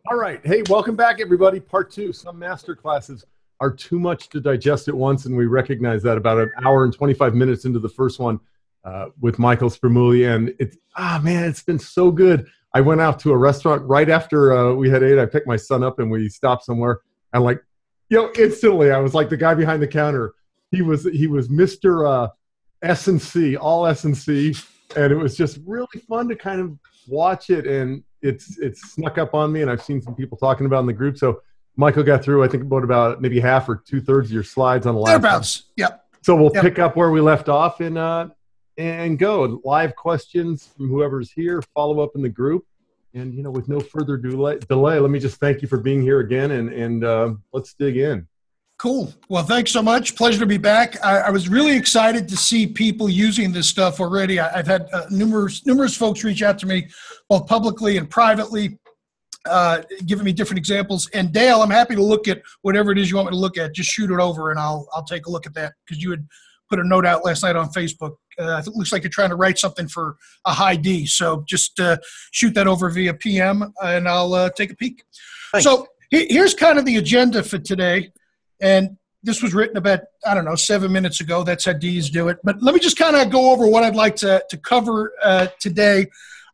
All right. Hey, welcome back, everybody. Part two. Some master classes are too much to digest at once, and we recognize that about an hour and 25 minutes into the first one with Michael Spramuli. And it's been so good. I went out to a restaurant right after we had ate. I picked my son up, and we stopped somewhere. And instantly, I was like the guy behind the counter. He was Mr. S&C, all S&C, and it was just really fun to kind of watch it, and it's snuck up on me, and I've seen some people talking about it in the group. So Michael got through, I think, about maybe half or 2/3 of your slides on the last. Thereabouts. Yep. So we'll pick up where we left off and go live questions from whoever's here. Follow up in the group, and with no further delay, let me just thank you for being here again, and let's dig in. Cool. Well, thanks so much. Pleasure to be back. I was really excited to see people using this stuff already. I've had numerous folks reach out to me, both publicly and privately, giving me different examples. And Dale, I'm happy to look at whatever it is you want me to look at. Just shoot it over, and I'll take a look at that, because you had put a note out last night on Facebook. It looks like you're trying to write something for a high D. So just shoot that over via PM, and I'll take a peek. Thanks. So here's kind of the agenda for today. And this was written about, 7 minutes ago. That's how D's do it. But let me just kind of go over what I'd like to cover today.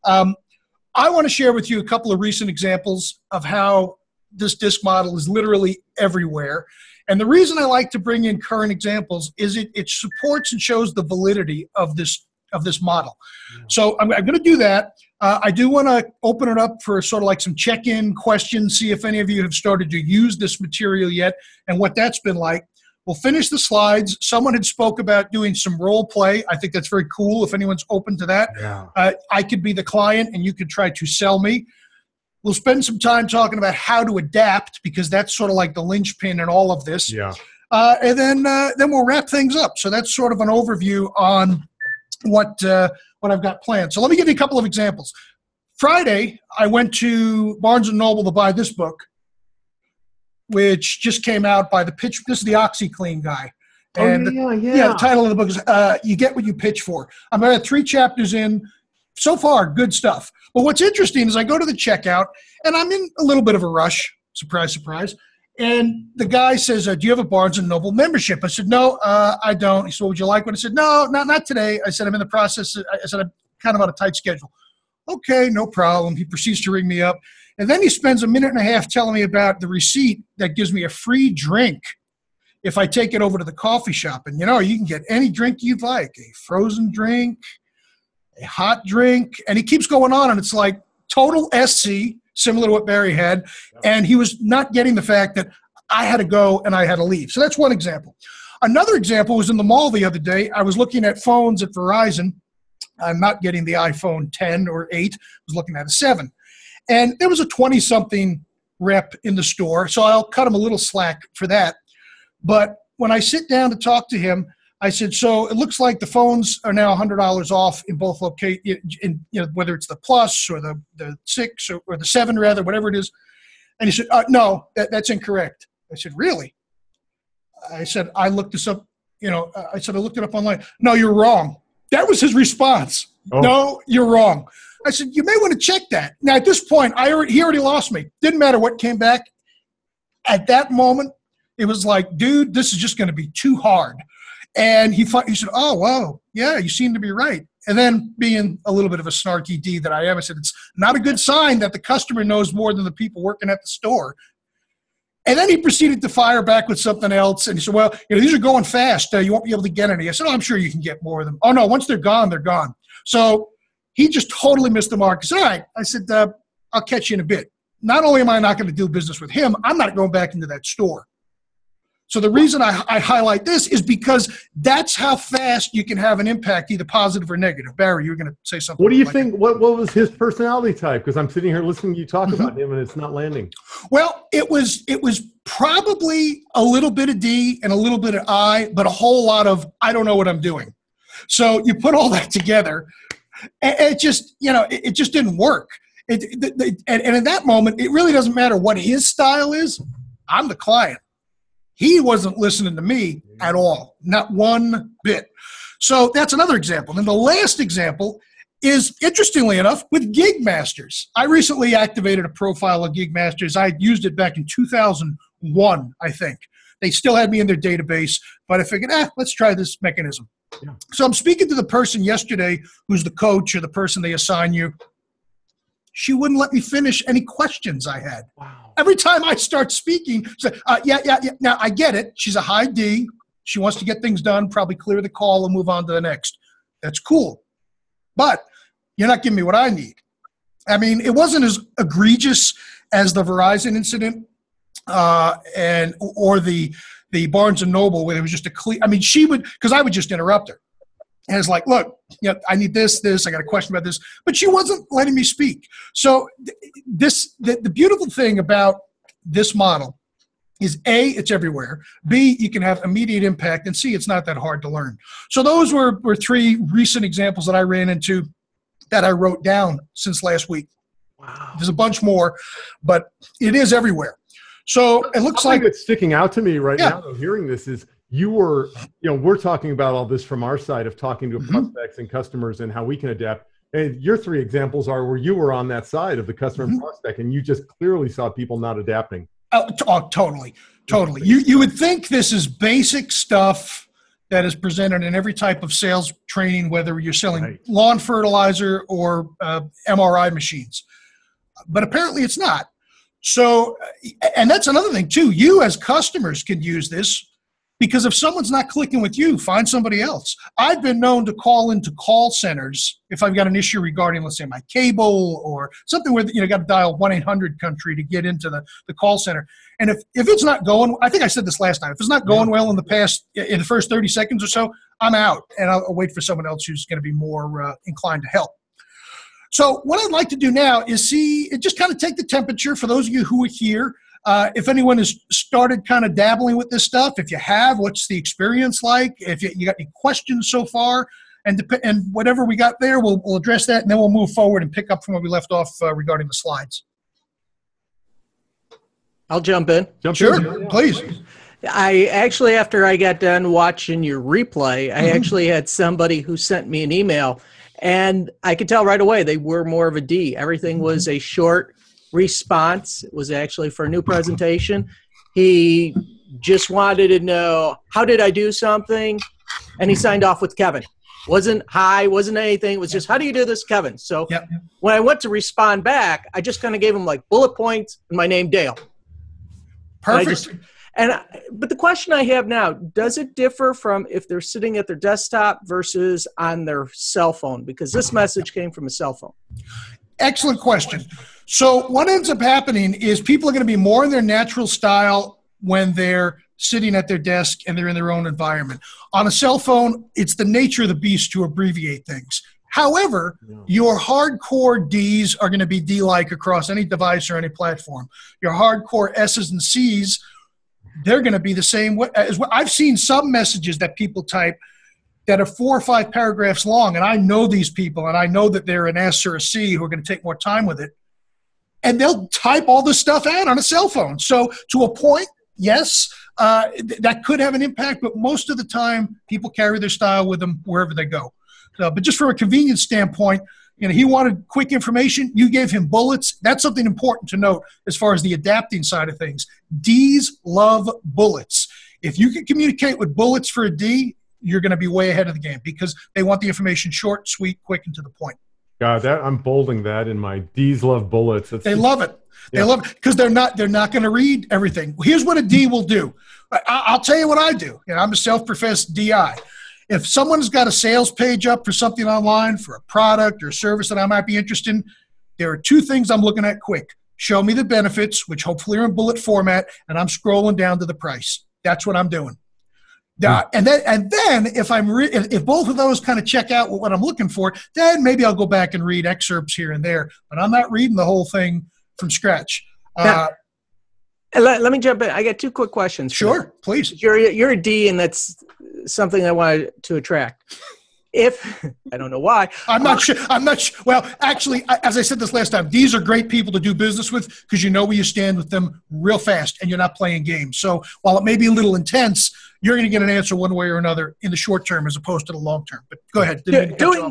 I want to share with you a couple of recent examples of how this DISC model is literally everywhere. And the reason I like to bring in current examples is it supports and shows the validity of this model. Yeah. So I'm going to do that. I do want to open it up for sort of like some check-in questions, see if any of you have started to use this material yet and what that's been like. We'll finish the slides. Someone had spoke about doing some role play. I think that's very cool if anyone's open to that. Yeah. I could be the client and you could try to sell me. We'll spend some time talking about how to adapt, because that's sort of like the linchpin in all of this. Yeah. And then we'll wrap things up. So that's sort of an overview on what I've got planned. So let me give you a couple of examples. Friday, I went to Barnes & Noble to buy this book, which just came out by this is the OxyClean guy. And the title of the book is You Get What You Pitch For. I'm about 3 chapters in. So far, good stuff. But what's interesting is I go to the checkout, and I'm in a little bit of a rush. Surprise, surprise. And the guy says, do you have a Barnes & Noble membership? I said, no, I don't. He said, would you like one? I said, no, not today. I said, I'm in the process. I said, I'm kind of on a tight schedule. Okay, no problem. He proceeds to ring me up. And then he spends a minute and a half telling me about the receipt that gives me a free drink if I take it over to the coffee shop. And, you can get any drink you'd like, a frozen drink, a hot drink. And he keeps going on, and it's like total SC, similar to what Barry had, and he was not getting the fact that I had to go and I had to leave. So that's one example. Another example was in the mall the other day. I was looking at phones at Verizon. I'm not getting the iPhone 10 or 8. I was looking at a 7. And there was a 20-something rep in the store, so I'll cut him a little slack for that. But when I sit down to talk to him, I said, so it looks like the phones are now $100 off in both locations, whether it's the Plus or the 6 or the 7, rather, whatever it is. And he said, no, that's incorrect. I said, really? I said, I looked this up, I looked it up online. No, you're wrong. That was his response. Oh. No, you're wrong. I said, you may want to check that. Now, at this point, he already lost me. Didn't matter what came back. At that moment, it was like, dude, this is just going to be too hard. And he said, oh, wow, yeah, you seem to be right. And then, being a little bit of a snarky D that I am, I said, it's not a good sign that the customer knows more than the people working at the store. And then he proceeded to fire back with something else. And he said, well, these are going fast. You won't be able to get any. I said, oh, I'm sure you can get more of them. Oh, no, once they're gone, they're gone. So he just totally missed the mark. He said, all right. I said, I'll catch you in a bit. Not only am I not going to do business with him, I'm not going back into that store. So the reason I highlight this is because that's how fast you can have an impact, either positive or negative. Barry, you were going to say something. What do you think? What was his personality type? Because I'm sitting here listening to you talk about him, and it's not landing. Well, it was probably a little bit of D and a little bit of I, but a whole lot of I don't know what I'm doing. So you put all that together, and it just it just didn't work. And in that moment, it really doesn't matter what his style is. I'm the client. He wasn't listening to me at all, not one bit. So that's another example. And the last example is, interestingly enough, with Gig Masters. I recently activated a profile of Gig Masters. I used it back in 2001, I think. They still had me in their database, but I figured, let's try this mechanism. Yeah. So I'm speaking to the person yesterday who's the coach or the person they assign you. She wouldn't let me finish any questions I had. Wow. Every time I start speaking, she's like, yeah. Now, I get it. She's a high D. She wants to get things done, probably clear the call and move on to the next. That's cool. But you're not giving me what I need. I mean, it wasn't as egregious as the Verizon incident or the Barnes & Noble where it was just a clear – I mean, she would – because I would just interrupt her. And it's like, look, I need this, I got a question about this. But she wasn't letting me speak. So the beautiful thing about this model is A, it's everywhere. B, you can have immediate impact. And C, it's not that hard to learn. So those were three recent examples that I ran into that I wrote down since last week. Wow. There's a bunch more, but it is everywhere. So it looks like that's sticking out to me right now, though, hearing this is you were, we're talking about all this from our side of talking to prospects and customers and how we can adapt. And your three examples are where you were on that side of the customer and prospect, and you just clearly saw people not adapting. Totally. You would think this is basic stuff that is presented in every type of sales training, whether you're selling lawn fertilizer or MRI machines. But apparently it's not. So, and that's another thing too. You as customers can use this because if someone's not clicking with you, find somebody else. I've been known to call into call centers if I've got an issue regarding, let's say, my cable or something where you got to dial 1-800 country to get into the call center. And if it's not going, I think I said this last time, if it's not going well in the first 30 seconds or so, I'm out and I'll wait for someone else who's going to be more inclined to help. So what I'd like to do now is just kind of take the temperature for those of you who are here. If anyone has started kind of dabbling with this stuff, if you have, what's the experience like? If you got any questions so far, and whatever we got there, we'll address that, and then we'll move forward and pick up from where we left off regarding the slides. I'll jump in. Sure, please. I actually, after I got done watching your replay, I actually had somebody who sent me an email, and I could tell right away they were more of a D. Everything was a short response. It was actually for a new presentation. He just wanted to know, how did I do something? And he signed off with Kevin. Wasn't hi, wasn't anything. It was just, how do you do this, Kevin? So when I went to respond back, I just kind of gave him like bullet points and my name, Dale. Perfect. But the question I have now, does it differ from if they're sitting at their desktop versus on their cell phone? Because this message came from a cell phone. Excellent question. So what ends up happening is people are going to be more in their natural style when they're sitting at their desk and they're in their own environment. On a cell phone, it's the nature of the beast to abbreviate things. However, your hardcore Ds are going to be D-like across any device or any platform. Your hardcore S's and C's, they're going to be the same way as well. I've seen some messages that people type that are 4 or 5 paragraphs long, and I know these people, and I know that they're an S or a C who are going to take more time with it, and they'll type all this stuff out on a cell phone. So to a point, yes, that could have an impact, but most of the time, people carry their style with them wherever they go. But just from a convenience standpoint, he wanted quick information. You gave him bullets. That's something important to note as far as the adapting side of things. Ds love bullets. If you can communicate with bullets for a D, you're going to be way ahead of the game because they want the information short, sweet, quick, and to the point. God, I'm bolding that in my Ds love bullets. They love it. They love it because they're not going to read everything. Here's what a D will do. I'll tell you what I do. I'm a self-professed DI. If someone's got a sales page up for something online for a product or a service that I might be interested in, there are 2 things I'm looking at quick. Show me the benefits, which hopefully are in bullet format, and I'm scrolling down to the price. That's what I'm doing. And then if both of those kind of check out what I'm looking for, then maybe I'll go back and read excerpts here and there. But I'm not reading the whole thing from scratch. Let me jump in. I got 2 quick questions. Sure, please. You're a D, and that's something I wanted to attract. I don't know why. I'm not sure. Well, actually, as I said this last time, these are great people to do business with because you know where you stand with them real fast and you're not playing games. So while it may be a little intense, you're going to get an answer one way or another in the short term as opposed to the long term. But go ahead.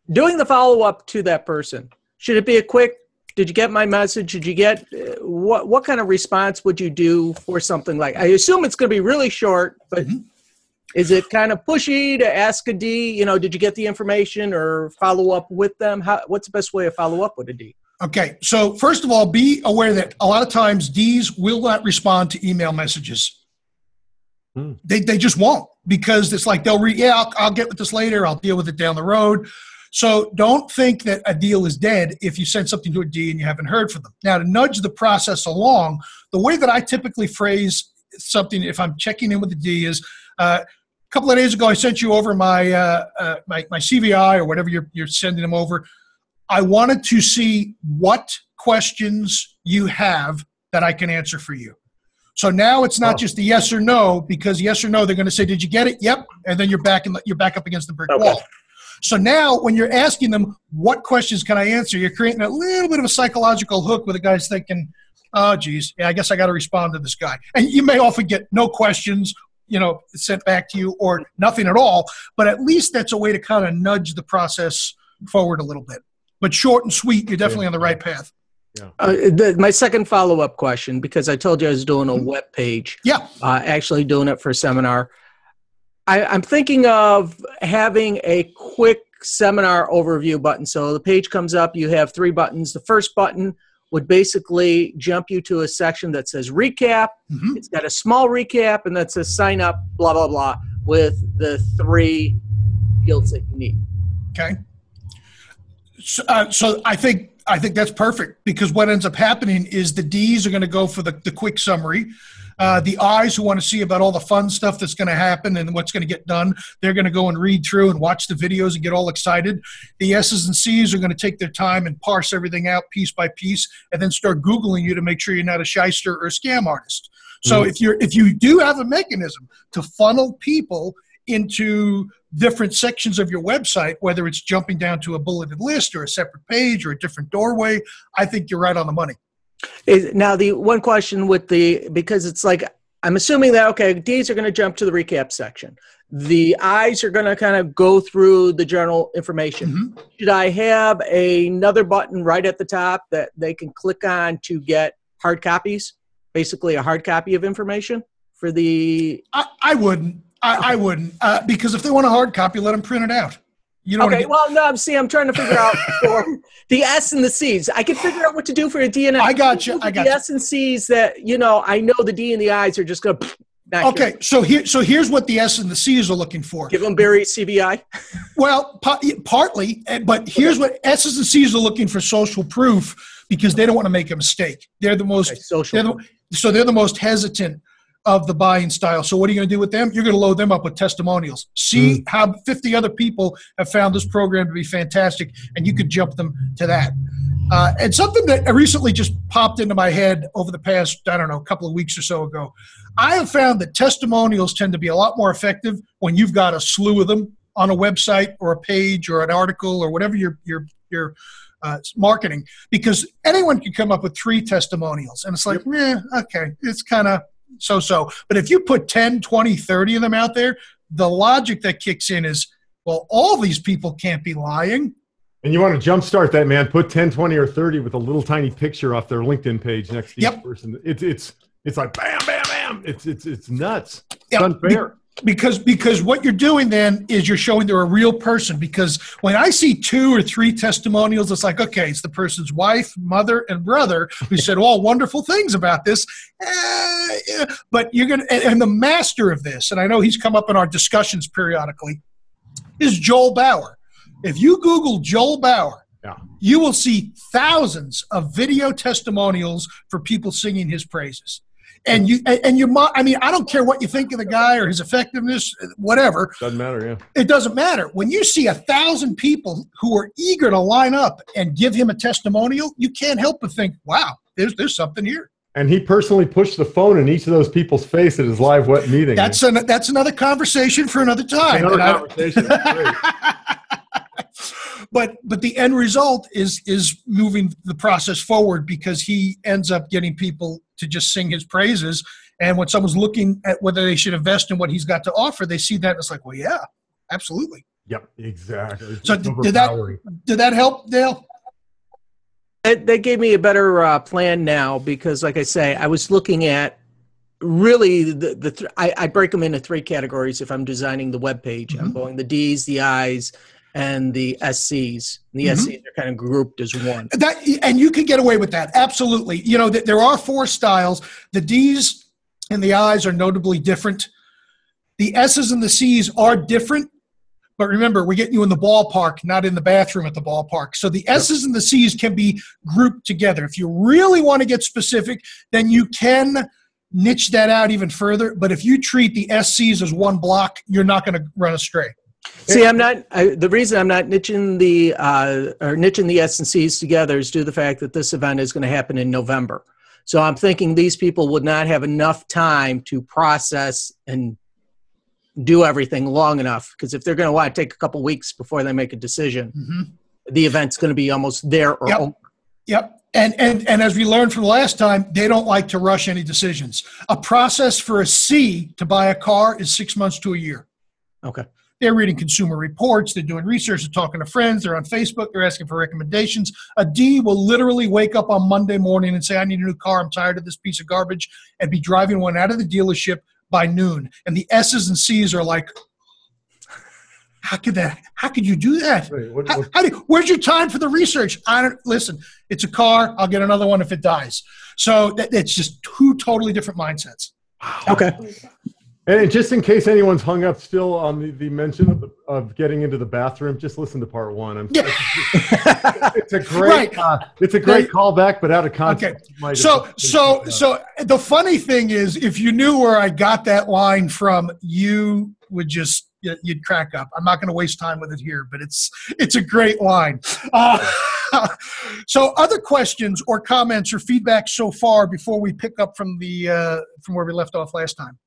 doing the follow-up to that person, should it be a quick, did you get my message? Did you get, what kind of response would you do for something like, I assume it's going to be really short, but is it kind of pushy to ask a D, did you get the information, or follow up with them? What's the best way to follow up with a D? Okay, so first of all, be aware that a lot of times Ds will not respond to email messages. They just won't, because it's like they'll I'll get with this later, I'll deal with it down the road. So don't think that a deal is dead if you send something to a D and you haven't heard from them. Now, to nudge the process along, the way that I typically phrase something if I'm checking in with the D is, a couple of days ago I sent you over my my CVI or whatever you're sending them over. I wanted to see what questions you have that I can answer for you. So now it's not just a yes or no, because yes or no, they're going to say, did you get it? Yep. And then you're back up against the brick wall. So now when you're asking them, what questions can I answer? You're creating a little bit of a psychological hook where the guy's thinking, oh, geez, yeah, I guess I got to respond to this guy. And you may often get no questions, sent back to you, or nothing at all. But at least that's a way to kind of nudge the process forward a little bit. But short and sweet, you're definitely on the right path. Yeah. My second follow-up question, because I told you I was doing a web page. Yeah. Actually doing it for a seminar. I'm thinking of having a quick seminar overview button. So the page comes up, you have 3 buttons. The first button would basically jump you to a section that says recap. It's got a small recap, and that says sign up, blah, blah, blah, with the 3 fields that you need. Okay. So I think that's perfect, because what ends up happening is the Ds are going to go for the quick summary. The Is, who want to see about all the fun stuff that's going to happen and what's going to get done, they're going to go and read through and watch the videos and get all excited. The S's and C's are going to take their time and parse everything out piece by piece, and then start Googling you to make sure you're not a shyster or a scam artist. So if you do have a mechanism to funnel people into different sections of your website, whether it's jumping down to a bulleted list or a separate page or a different doorway, I think you're right on the money. Now, the one question because it's like, I'm assuming that, okay, Ds are going to jump to the recap section. The Is are going to kind of go through the general information. Should I have another button right at the top that they can click on to get hard copies? Basically a hard copy of information for the... I wouldn't. I wouldn't, because if they want a hard copy, let them print it out. You don't I'm trying to figure out for the S and the C's. I can figure out what to do for a D and I got you. The S and C's that, I know the D and the I's are just going to... Okay, so here's what the S and the C's are looking for. Give them Barry's CVI? Well, partly, but here's what S's and C's are looking for: social proof, because they don't want to make a mistake. They're the most... So they're the most hesitant of the buying style. So what are you going to do with them? You're going to load them up with testimonials. See how 50 other people have found this program to be fantastic, and you could jump them to that. And something that recently just popped into my head over the past, couple of weeks or so ago, I have found that testimonials tend to be a lot more effective when you've got a slew of them on a website or a page or an article or whatever you're marketing, because anyone can come up with 3 testimonials, and it's like, okay, it's kind of so. But if you put 10, 20, 30 of them out there, the logic that kicks in is, well, all these people can't be lying. And you want to jumpstart that, man. Put 10, 20, or 30 with a little tiny picture off their LinkedIn page next to each person. It's like bam, bam, bam. It's nuts. It's unfair. Because what you're doing then is you're showing they're a real person. Because when I see 2 or 3 testimonials, it's like, okay, it's the person's wife, mother, and brother who said all wonderful things about this. But you're going to, and the master of this, and I know he's come up in our discussions periodically, is Joel Bauer. If you Google Joel Bauer, you will see thousands of video testimonials for people singing his praises. I don't care what you think of the guy or his effectiveness, whatever. Doesn't matter, yeah. It doesn't matter. When you see 1,000 people who are eager to line up and give him a testimonial, you can't help but think, wow, there's something here. And he personally pushed the phone in each of those people's face at his live web meeting. That's another conversation for another time. That's great. But the end result is moving the process forward, because he ends up getting people to just sing his praises. And when someone's looking at whether they should invest in what he's got to offer, they see that and it's like, well, yeah, absolutely. Yep, exactly. So It's did overpowering. that help, Dale? They gave me a better plan now because, like I say, I was looking at really I break them into three categories if I'm designing the web page. I'm going the D's, the I's, and the SCs. And the SCs are kind of grouped as one. And you can get away with that. Absolutely. You know, there are 4 styles. The D's and the I's are notably different. The S's and the C's are different. But remember, we're getting you in the ballpark, not in the bathroom at the ballpark. So the S's and the C's can be grouped together. If you really want to get specific, then you can niche that out even further. But if you treat the SCs as one block, you're not going to run astray. See, the reason I'm not niching the S and C's together is due to the fact that this event is going to happen in November. So I'm thinking these people would not have enough time to process and do everything long enough, because if they're going to want to take a couple weeks before they make a decision, the event's going to be almost there or over. Yep. And as we learned from last time, they don't like to rush any decisions. A process for a C to buy a car is 6 months to a year. Okay. They're reading consumer reports. They're doing research. They're talking to friends. They're on Facebook. They're asking for recommendations. A D will literally wake up on Monday morning and say, I need a new car. I'm tired of this piece of garbage, and be driving one out of the dealership by noon. And the S's and C's are like, how could you do that? Right, where's your time for the research? Listen, it's a car. I'll get another one if it dies. So it's just 2 totally different mindsets. Okay. And just in case anyone's hung up still on the mention of getting into the bathroom, just listen to part 1. It's a great callback, but out of context. Okay. So the funny thing is, if you knew where I got that line from, you would you'd crack up. I'm not going to waste time with it here, but it's a great line. So other questions or comments or feedback so far before we pick up from where we left off last time?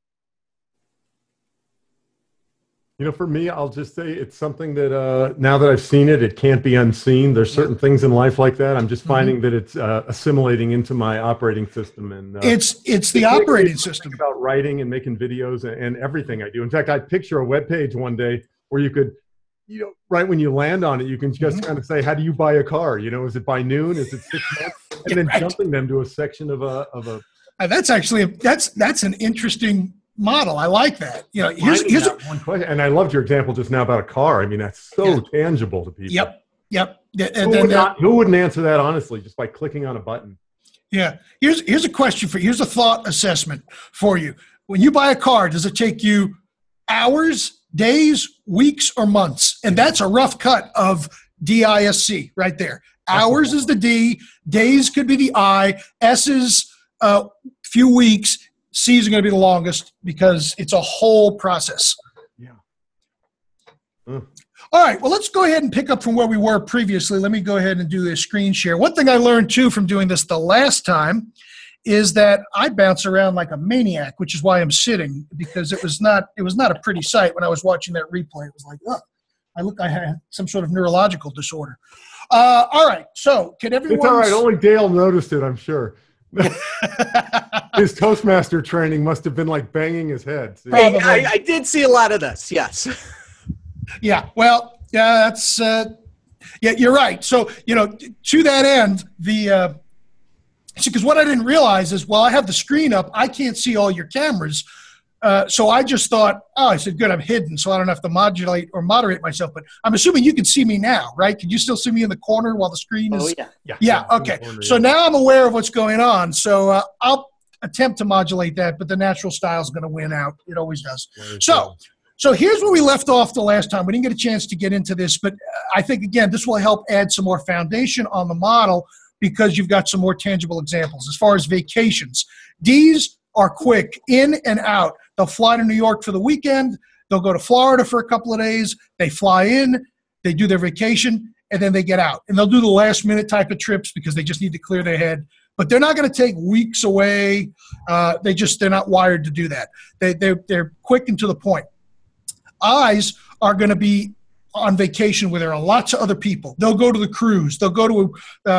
You know, for me, I'll just say it's something that now that I've seen it, it can't be unseen. There's certain things in life like that. I'm just finding that it's assimilating into my operating system. And it's the operating system. About writing and making videos and everything I do. In fact, I picture a web page one day where you could, right when you land on it, you can just kind of say, how do you buy a car? Is it by noon? Is it 6 months? And then jumping them to a section of a. That's actually that's an interesting model. I like that. Here's one question, and I loved your example just now about a car. I mean, that's so tangible to people. Yep. Who wouldn't answer that honestly just by clicking on a button? Yeah. Here's a question for you. Here's a thought assessment for you. When you buy a car, does it take you hours, days, weeks, or months? And that's a rough cut of DISC right there. Hours is the D, days could be the I, S is few weeks, C's are going to be the longest because it's a whole process. Yeah. All right. Well, let's go ahead and pick up from where we were previously. Let me go ahead and do a screen share. One thing I learned, too, from doing this the last time is that I bounce around like a maniac, which is why I'm sitting, because it was not a pretty sight when I was watching that replay. It was like, I had some sort of neurological disorder. All right. So can everyone... It's all right. Only Dale noticed it, I'm sure. His Toastmaster training must have been like banging his head. Hey, I did see a lot of this. Yes. Yeah. Well, yeah, that's you're right. So, to that end, because what I didn't realize is, while I have the screen up, I can't see all your cameras. So I just thought, I said, good, I'm hidden, so I don't have to modulate or moderate myself. But I'm assuming you can see me now, right? Can you still see me in the corner while the screen is? Oh, yeah. Yeah, okay. So now I'm aware of what's going on. So I'll attempt to modulate that, but the natural style is going to win out. It always does. So here's where we left off the last time. We didn't get a chance to get into this, but I think, again, this will help add some more foundation on the model because you've got some more tangible examples. As far as vacations, D's are quick, in and out. They'll fly to New York for the weekend. They'll go to Florida for a couple of days. They fly in, they do their vacation, and then they get out. And they'll do the last-minute type of trips because they just need to clear their head. But they're not going to take weeks away. They're not wired to do that. They're quick and to the point. I's are going to be on vacation where there are lots of other people. They'll go to the cruise. They'll go to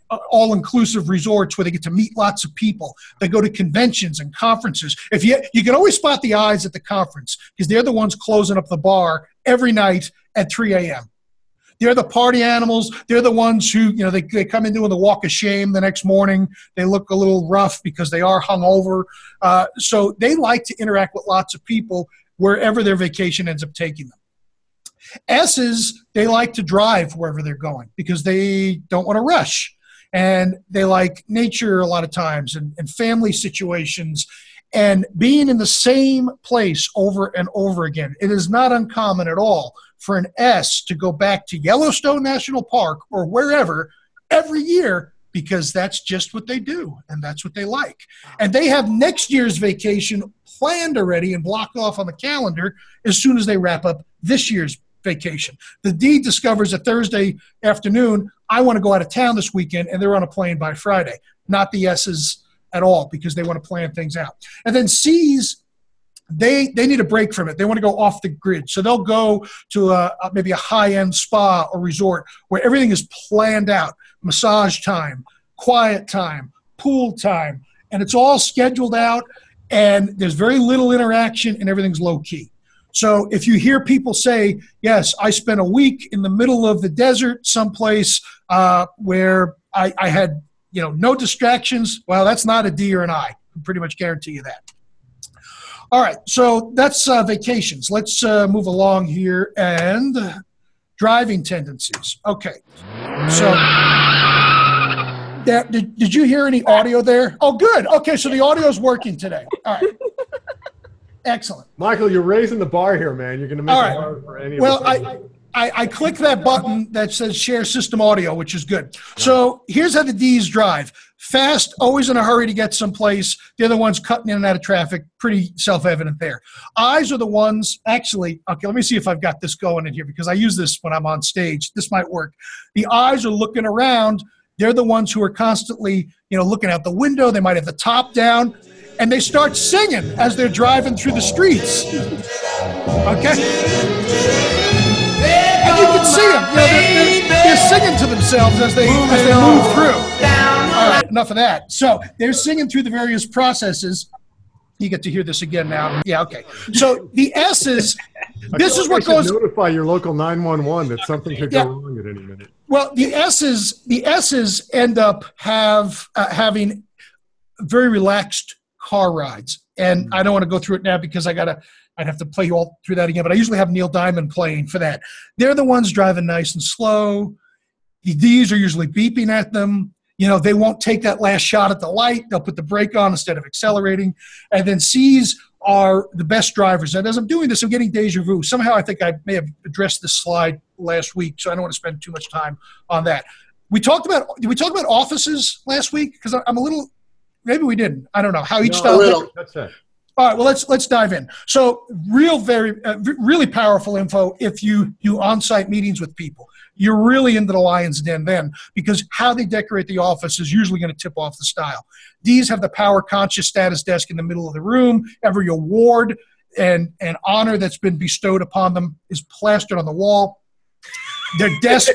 all-inclusive resorts where they get to meet lots of people. They go to conventions and conferences. If you can always spot the I's at the conference because they're the ones closing up the bar every night at 3 a.m. They're the party animals. They're the ones who, they come in doing the walk of shame the next morning. They look a little rough because they are hungover. So they like to interact with lots of people wherever their vacation ends up taking them. S's, they like to drive wherever they're going because they don't want to rush. And they like nature a lot of times and family situations and being in the same place over and over again. It is not uncommon at all for an S to go back to Yellowstone National Park or wherever every year because that's just what they do and that's what they like. And they have next year's vacation planned already and blocked off on the calendar as soon as they wrap up this year's vacation. The D discovers a Thursday afternoon, I want to go out of town this weekend, and they're on a plane by Friday. Not the S's at all because they want to plan things out. And then C's, they need a break from it. They want to go off the grid. So they'll go to maybe a high-end spa or resort where everything is planned out. Massage time, quiet time, pool time, and it's all scheduled out, and there's very little interaction, and everything's low-key. So if you hear people say, yes, I spent a week in the middle of the desert someplace where I had no distractions, well, that's not a D or an I. I can pretty much guarantee you that. All right, so that's vacations. Let's move along here and driving tendencies. Okay, so did you hear any audio there? Oh, good. Okay, so the audio is working today. All right. Excellent. Michael, you're raising the bar here, man. You're going to make it hard for any of us. Well, I clicked that button that says share system audio, which is good. Nice. So here's how the D's drive. Fast, always in a hurry to get someplace. They're the ones cutting in and out of traffic. Pretty self-evident there. I's are the ones, actually, okay, let me see if I've got this going in here because I use this when I'm on stage. This might work. The I's are looking around. They're the ones who are constantly, looking out the window. They might have the top down. And they start singing as they're driving through the streets. Okay? And you can see them. They're singing to themselves as they move through. All right, enough of that. So they're singing through the various processes. You get to hear this again now. Yeah, okay. So the S's, this is what goes. Notify your local 911 that something could go wrong at any minute. Well, the S's end up having very relaxed car rides. And I don't want to go through it now because I'd have to play you all through that again, but I usually have Neil Diamond playing for that. They're the ones driving nice and slow. The D's are usually beeping at them. They won't take that last shot at the light. They'll put the brake on instead of accelerating. And then C's are the best drivers. And as I'm doing this, I'm getting deja vu. Somehow I think I may have addressed this slide last week, so I don't want to spend too much time on that. Did we talk about offices last week? Because I'm a little... Maybe we didn't. I don't know how each style. That's it. All right. Well, let's dive in. So, really powerful info. If you do on-site meetings with people, you're really into the lion's den then, because how they decorate the office is usually going to tip off the style. These have the power-conscious status desk in the middle of the room. Every award and honor that's been bestowed upon them is plastered on the wall. Their desk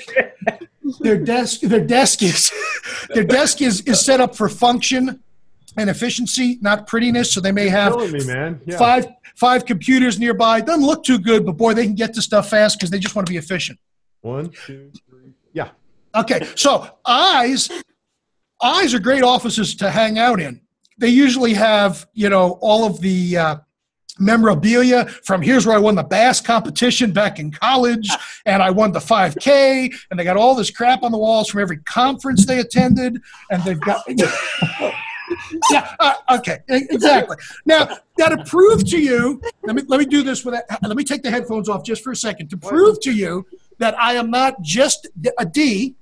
is set up for function and efficiency, not prettiness. So they may have five computers nearby. Doesn't look too good, but boy, they can get to stuff fast because they just want to be efficient. 1, 2, 3. Yeah. Okay. So I's are great offices to hang out in. They usually have, all of the memorabilia from here's where I won the bass competition back in college, and I won the 5K, and they got all this crap on the walls from every conference they attended, and they've got okay, exactly. Now to prove to you, let me do this with that. Let me take the headphones off just for a second to prove to you that I am not just a D.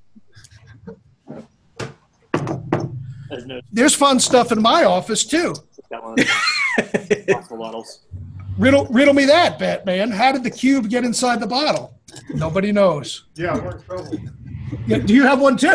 There's fun stuff in my office too. Riddle me that, Batman. How did the cube get inside the bottle? Nobody knows. Yeah, we're in trouble. Yeah, do you have one too?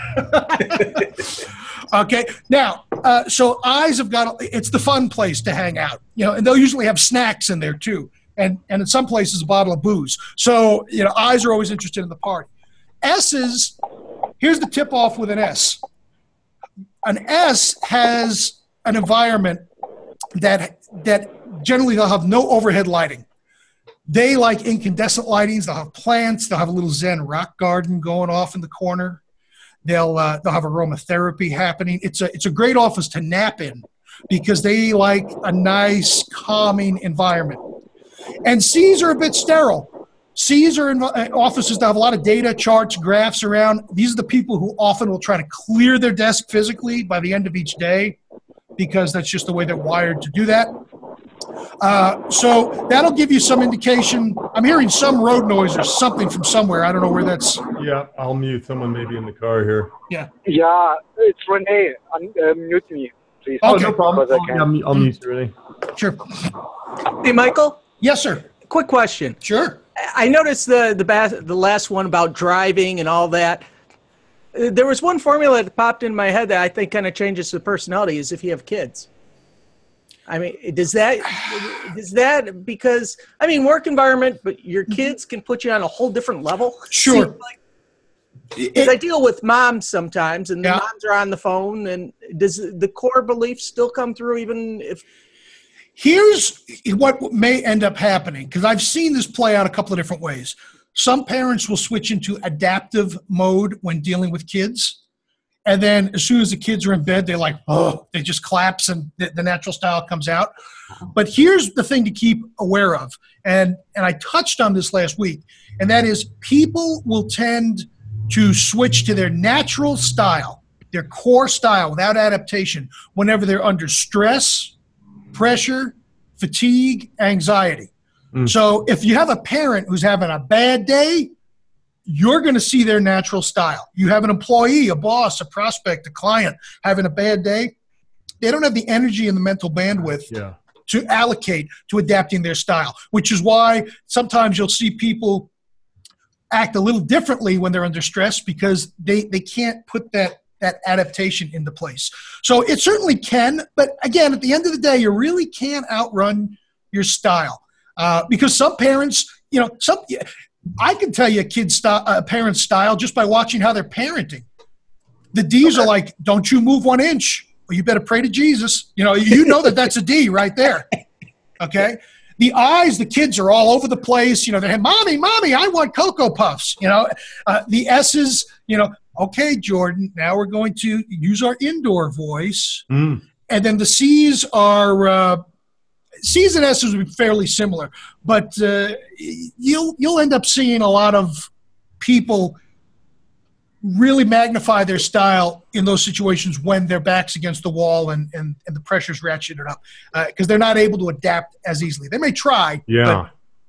Okay. Now, so I's have got, it's the fun place to hang out, and they'll usually have snacks in there too. And in some places, a bottle of booze. So, I's are always interested in the party. S's, Here's the tip-off with an S. An S has an environment that generally they'll have no overhead lighting. They like incandescent lightings. They'll have plants. They'll have a little Zen rock garden going off in the corner. They'll have aromatherapy happening. It's a great office to nap in because they like a nice, calming environment. And C's are a bit sterile. C's are in offices that have a lot of data, charts, graphs around. These are the people who often will try to clear their desk physically by the end of each day because that's just the way they're wired to do that. So that'll give you some indication. I'm hearing some road noise or something from somewhere. I don't know where that's. Yeah, I'll mute someone maybe in the car here. Yeah. Yeah, it's Renee. Mute me, please. Oh, Okay. no problem. I'll mute you, Renee. Sure. Hey, Michael, Yes, sir. quick question. Sure. I noticed the last one about driving and all that. There was one formula that popped in my head that I think kind of changes the personality is if you have kids. I mean, does that because, I mean, work environment, but your kids can put you on a whole different level? Sure. Seems like, because I deal with moms sometimes, and the Yeah. moms are on the phone, and does the core belief still come through even if? Here's what may end up happening, because I've seen this play out a couple of different ways. Some parents will switch into adaptive mode when dealing with kids. And then as soon as the kids are in bed, they just collapse and the natural style comes out. But here's the thing to keep aware of. And I touched on this last week, and that is people will tend to switch to their natural style, their core style without adaptation whenever they're under stress, pressure, fatigue, anxiety. So if you have a parent who's having a bad day, you're going to see their natural style. You have an employee, a boss, a prospect, a client having a bad day, they don't have the energy and the mental bandwidth to allocate to adapting their style, which is why sometimes you'll see people act a little differently when they're under stress because they can't put that adaptation into place. So it certainly can, but again, at the end of the day, you really can't outrun your style because some parents, I can tell you a parent's style just by watching how they're parenting. The D's are like, don't you move 1 inch, or you better pray to Jesus. You know that's a D right there. Okay. The I's, the kids are all over the place. They're, mommy, I want Cocoa Puffs. The S's, okay, Jordan, now we're going to use our indoor voice. And then the C's are, C's and S's would be fairly similar, but you'll end up seeing a lot of people really magnify their style in those situations when their back's against the wall and the pressure's ratcheted up because they're not able to adapt as easily. They may try. Yeah.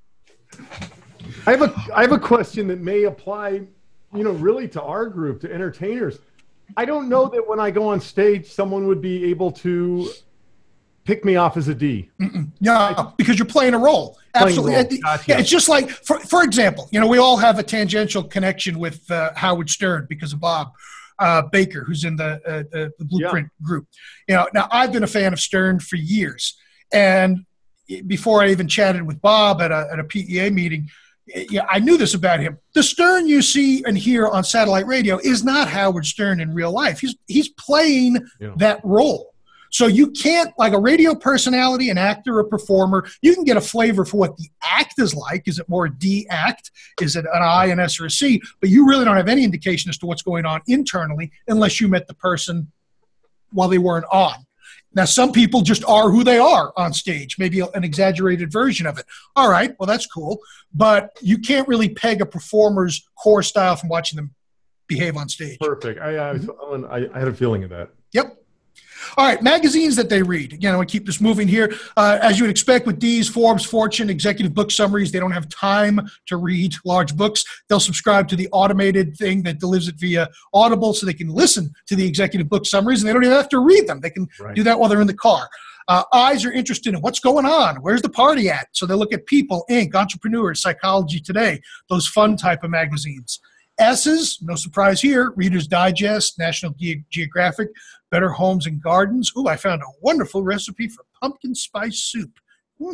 I have a question that may apply, really to our group, to entertainers. I don't know that when I go on stage, someone would be able to pick me off as a D. No, because you're playing a role. Absolutely. Gotcha. Yeah, it's just like, for example, we all have a tangential connection with Howard Stern because of Bob Baker, who's in the Blueprint group. Now I've been a fan of Stern for years. And before I even chatted with Bob at a PEA meeting, I knew this about him. The Stern you see and hear on satellite radio is not Howard Stern in real life. He's playing that role. So you can't, like a radio personality, an actor, a performer, you can get a flavor for what the act is like. Is it more a D act? Is it an I, an S, or a C? But you really don't have any indication as to what's going on internally unless you met the person while they weren't on. Now, some people just are who they are on stage, maybe an exaggerated version of it. All right, well, that's cool. But you can't really peg a performer's core style from watching them behave on stage. Perfect. I had a feeling of that. Yep. All right, magazines that they read. Again, I want to keep this moving here. As you would expect with D's, Forbes, Fortune, executive book summaries, they don't have time to read large books. They'll subscribe to the automated thing that delivers it via Audible so they can listen to the executive book summaries, and they don't even have to read them. They can do that while they're in the car. Eyes are interested in what's going on. Where's the party at? So they look at People, Inc., Entrepreneurs, Psychology Today, those fun type of magazines. S's, no surprise here, Reader's Digest, National Geographic, Better Homes and Gardens. Ooh, I found a wonderful recipe for pumpkin spice soup.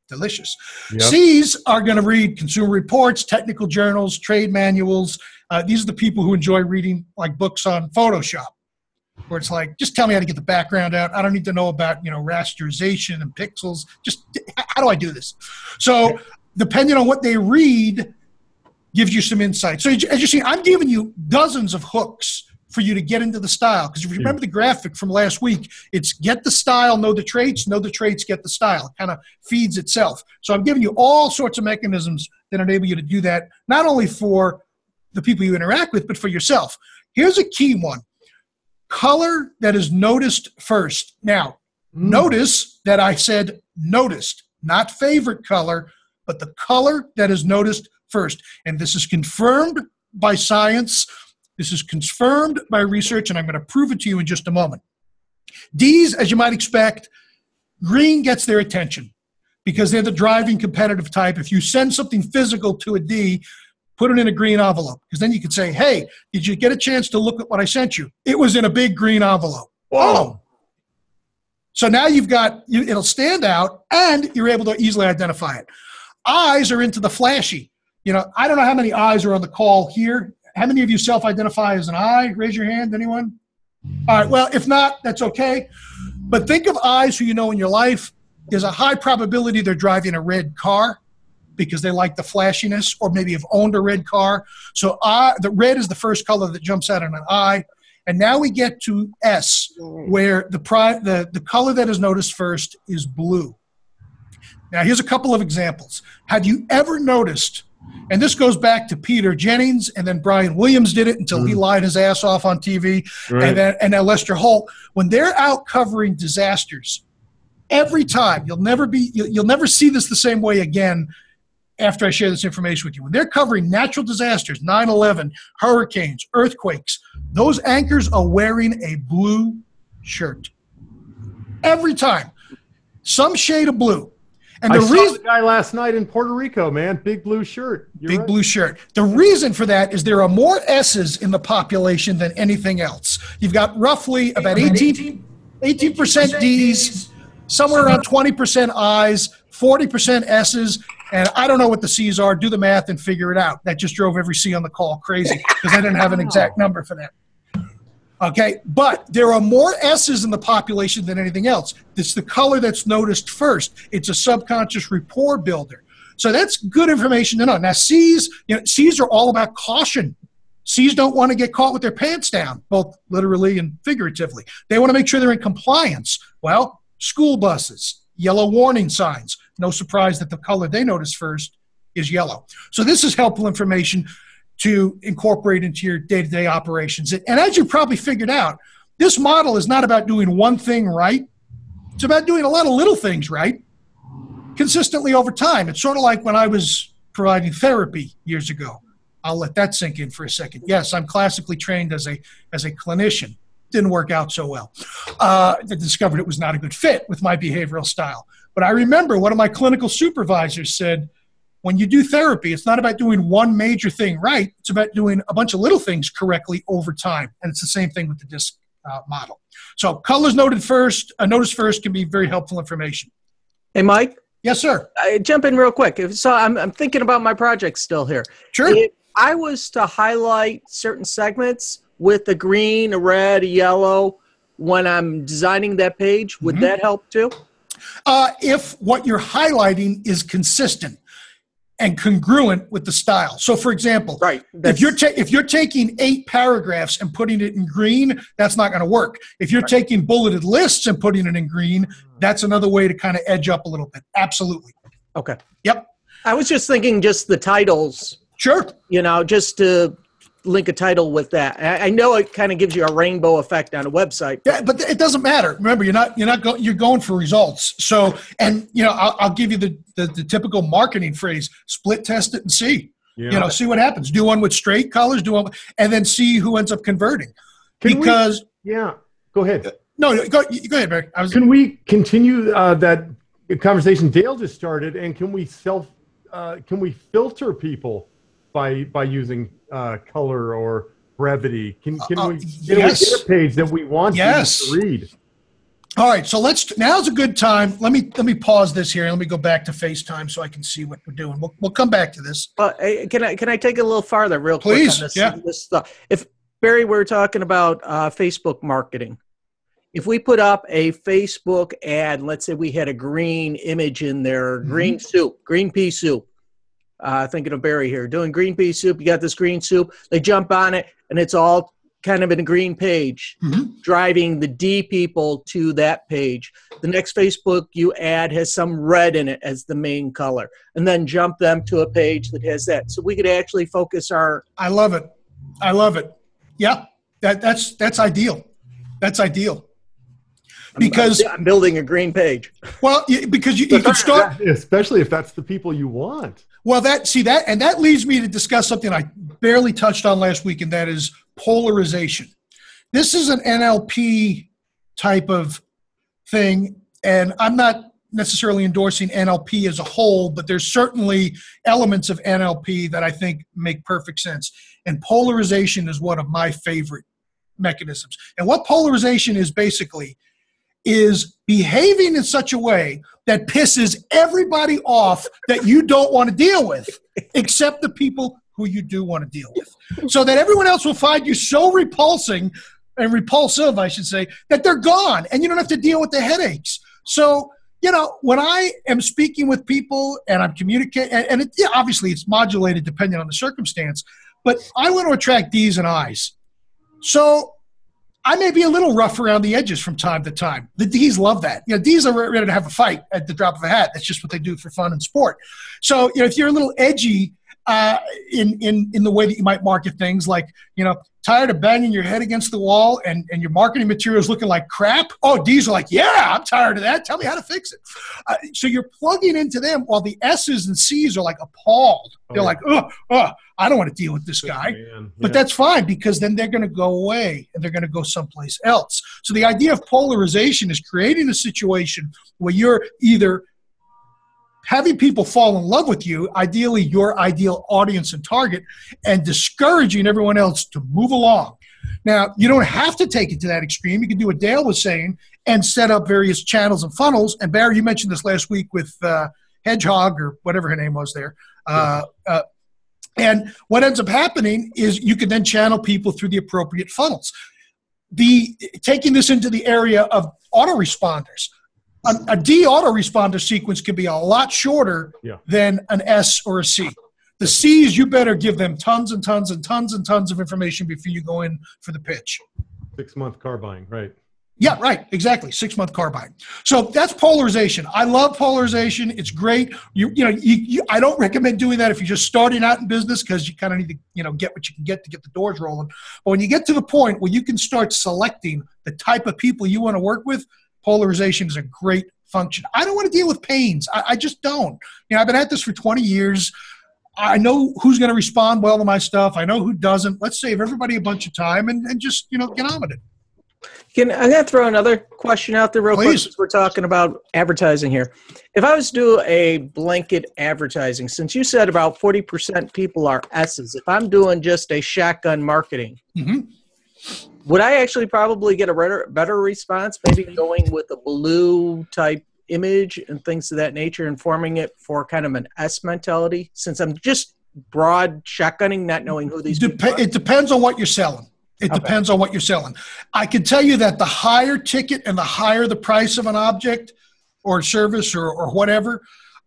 delicious. Yep. C's are going to read consumer reports, technical journals, trade manuals. These are the people who enjoy reading like books on Photoshop, where it's like, just tell me how to get the background out. I don't need to know about, rasterization and pixels. Just how do I do this? So depending on what they read gives you some insight. So as you see, I'm giving you dozens of hooks for you to get into the style. Because if you remember the graphic from last week, it's get the style, know the traits, get the style. It kind of feeds itself. So I'm giving you all sorts of mechanisms that enable you to do that, not only for the people you interact with, but for yourself. Here's a key one. Color that is noticed first. Now, notice that I said noticed, not favorite color, but the color that is noticed first. And this is confirmed by science. This is confirmed by research, and I'm going to prove it to you in just a moment. D's, as you might expect, green gets their attention because they're the driving competitive type. If you send something physical to a D, put it in a green envelope, because then you could say, hey, did you get a chance to look at what I sent you? It was in a big green envelope. Whoa. So now it'll stand out, and you're able to easily identify it. Eyes are into the flashy. I don't know how many eyes are on the call here. How many of you self-identify as an I? Raise your hand, anyone? All right, well, if not, that's okay. But think of eyes who you know in your life. There's a high probability they're driving a red car because they like the flashiness, or maybe have owned a red car. So the red is the first color that jumps out on an eye. And now we get to S, where the color that is noticed first is blue. Now, here's a couple of examples. Have you ever noticed, and this goes back to Peter Jennings, and then Brian Williams did it until he lied his ass off on TV, right. and then Lester Holt, when they're out covering disasters, every time, you'll never see this the same way again after I share this information with you. When they're covering natural disasters, 9/11, hurricanes, earthquakes, those anchors are wearing a blue shirt. Every time. Some shade of blue. And I saw the guy last night in Puerto Rico, man. Big blue shirt. Big blue shirt. The reason for that is there are more S's in the population than anything else. You've got roughly about 18% D's, somewhere around 20% I's, 40% S's, and I don't know what the C's are. Do the math and figure it out. That just drove every C on the call crazy because I didn't have an exact number for that. Okay, but there are more S's in the population than anything else. It's the color that's noticed first. It's a subconscious rapport builder. So that's good information to know. Now, C's are all about caution. C's don't want to get caught with their pants down, both literally and figuratively. They want to make sure they're in compliance. Well, school buses, yellow warning signs. No surprise that the color they notice first is yellow. So this is helpful information to incorporate into your day-to-day operations. And as you probably figured out, this model is not about doing one thing right. It's about doing a lot of little things right consistently over time. It's sort of like when I was providing therapy years ago. I'll let that sink in for a second. Yes, I'm classically trained as a clinician. Didn't work out so well. I discovered it was not a good fit with my behavioral style. But I remember one of my clinical supervisors said, when you do therapy, it's not about doing one major thing right. It's about doing a bunch of little things correctly over time. And it's the same thing with the DISC model. So colors noticed first can be very helpful information. Hey, Mike? Yes, sir. Jump in real quick. So I'm thinking about my project still here. Sure. If I was to highlight certain segments with a green, a red, a yellow, when I'm designing that page, would that help too? If what you're highlighting is consistent and congruent with the style. So, for example, right. if you're taking 8 paragraphs and putting it in green, that's not going to work. If you're taking bulleted lists and putting it in green, that's another way to kind of edge up a little bit. Absolutely. Okay. Yep. I was just thinking just the titles. Sure. Just to link a title with that. I know it kind of gives you a rainbow effect on a website. Yeah, but it doesn't matter. Remember, you're going for results. So, and I'll give you the typical marketing phrase: split test it and see. Yeah. See what happens. Do one with straight colors. And then see who ends up converting. Go ahead. No, go ahead, Barry. Can we continue that conversation Dale just started, and can we filter people by using color or brevity? Can we get a page that we want to read? All right, so now's a good time. Let me pause this here and let me go back to FaceTime so I can see what we're doing. We'll come back to this. Can I take it a little farther real quick Please, on this, yeah. this stuff? If Barry, we're talking about Facebook marketing. If we put up a Facebook ad, let's say we had a green image in there, green soup, green pea soup. Thinking of Barry here, doing green pea soup. You got this green soup. They jump on it, and it's all kind of in a green page, driving the D people to that page. The next Facebook you add has some red in it as the main color, and then jump them to a page that has that. So we could actually focus our. I love it. Yeah, that's ideal. That's ideal. Because I'm building a green page. Well, because you can start, especially if that's the people you want. Well, that leads me to discuss something I barely touched on last week, and that is polarization. This is an NLP type of thing, and I'm not necessarily endorsing NLP as a whole, but there's certainly elements of NLP that I think make perfect sense. And polarization is one of my favorite mechanisms. And what polarization is basically is behaving in such a way that pisses everybody off that you don't want to deal with, except the people who you do want to deal with. So that everyone else will find you so repulsive, I should say, that they're gone and you don't have to deal with the headaches. So, when I am speaking with people and I'm communicating, and obviously it's modulated depending on the circumstance, but I want to attract D's and I's. So I may be a little rough around the edges from time to time. The D's love that. D's are ready to have a fight at the drop of a hat. That's just what they do for fun and sport. So, if you're a little edgy in the way that you might market things, like, tired of banging your head against the wall and your marketing material is looking like crap. Oh, D's are like, yeah, I'm tired of that. Tell me how to fix it. So you're plugging into them while the S's and C's are like appalled. They're like, I don't want to deal with this guy. But that's fine, because then they're going to go away and they're going to go someplace else. So the idea of polarization is creating a situation where you're either having people fall in love with you, ideally your ideal audience and target, and discouraging everyone else to move along. Now, you don't have to take it to that extreme. You can do what Dale was saying and set up various channels and funnels. And Barry, you mentioned this last week with Hedgehog, or whatever her name was there. And what ends up happening is you can then channel people through the appropriate funnels. Taking this into the area of autoresponders. A D autoresponder sequence can be a lot shorter than an S or a C. The C's, you better give them tons and tons and tons and tons of information before you go in for the pitch. 6-month car buying, right? Yeah, right. Exactly. 6-month car buying. So that's polarization. I love polarization. It's great. I don't recommend doing that if you're just starting out in business, because you kind of need to, get what you can get to get the doors rolling. But when you get to the point where you can start selecting the type of people you want to work with, polarization is a great function. I don't want to deal with pains. I just don't. I've been at this for 20 years. I know who's going to respond well to my stuff. I know who doesn't. Let's save everybody a bunch of time and just, get on with it. I'm going to throw another question out there real quick, since we're talking about advertising here. If I was to do a blanket advertising, since you said about 40% people are S's, if I'm doing just a shotgun marketing, would I actually probably get a better response, maybe going with a blue type image and things of that nature and forming it for kind of an S mentality, since I'm just broad shotgunning, not knowing who these people are? It depends on what you're selling. Depends on what you're selling. I can tell you that the higher ticket and the higher the price of an object or service or whatever,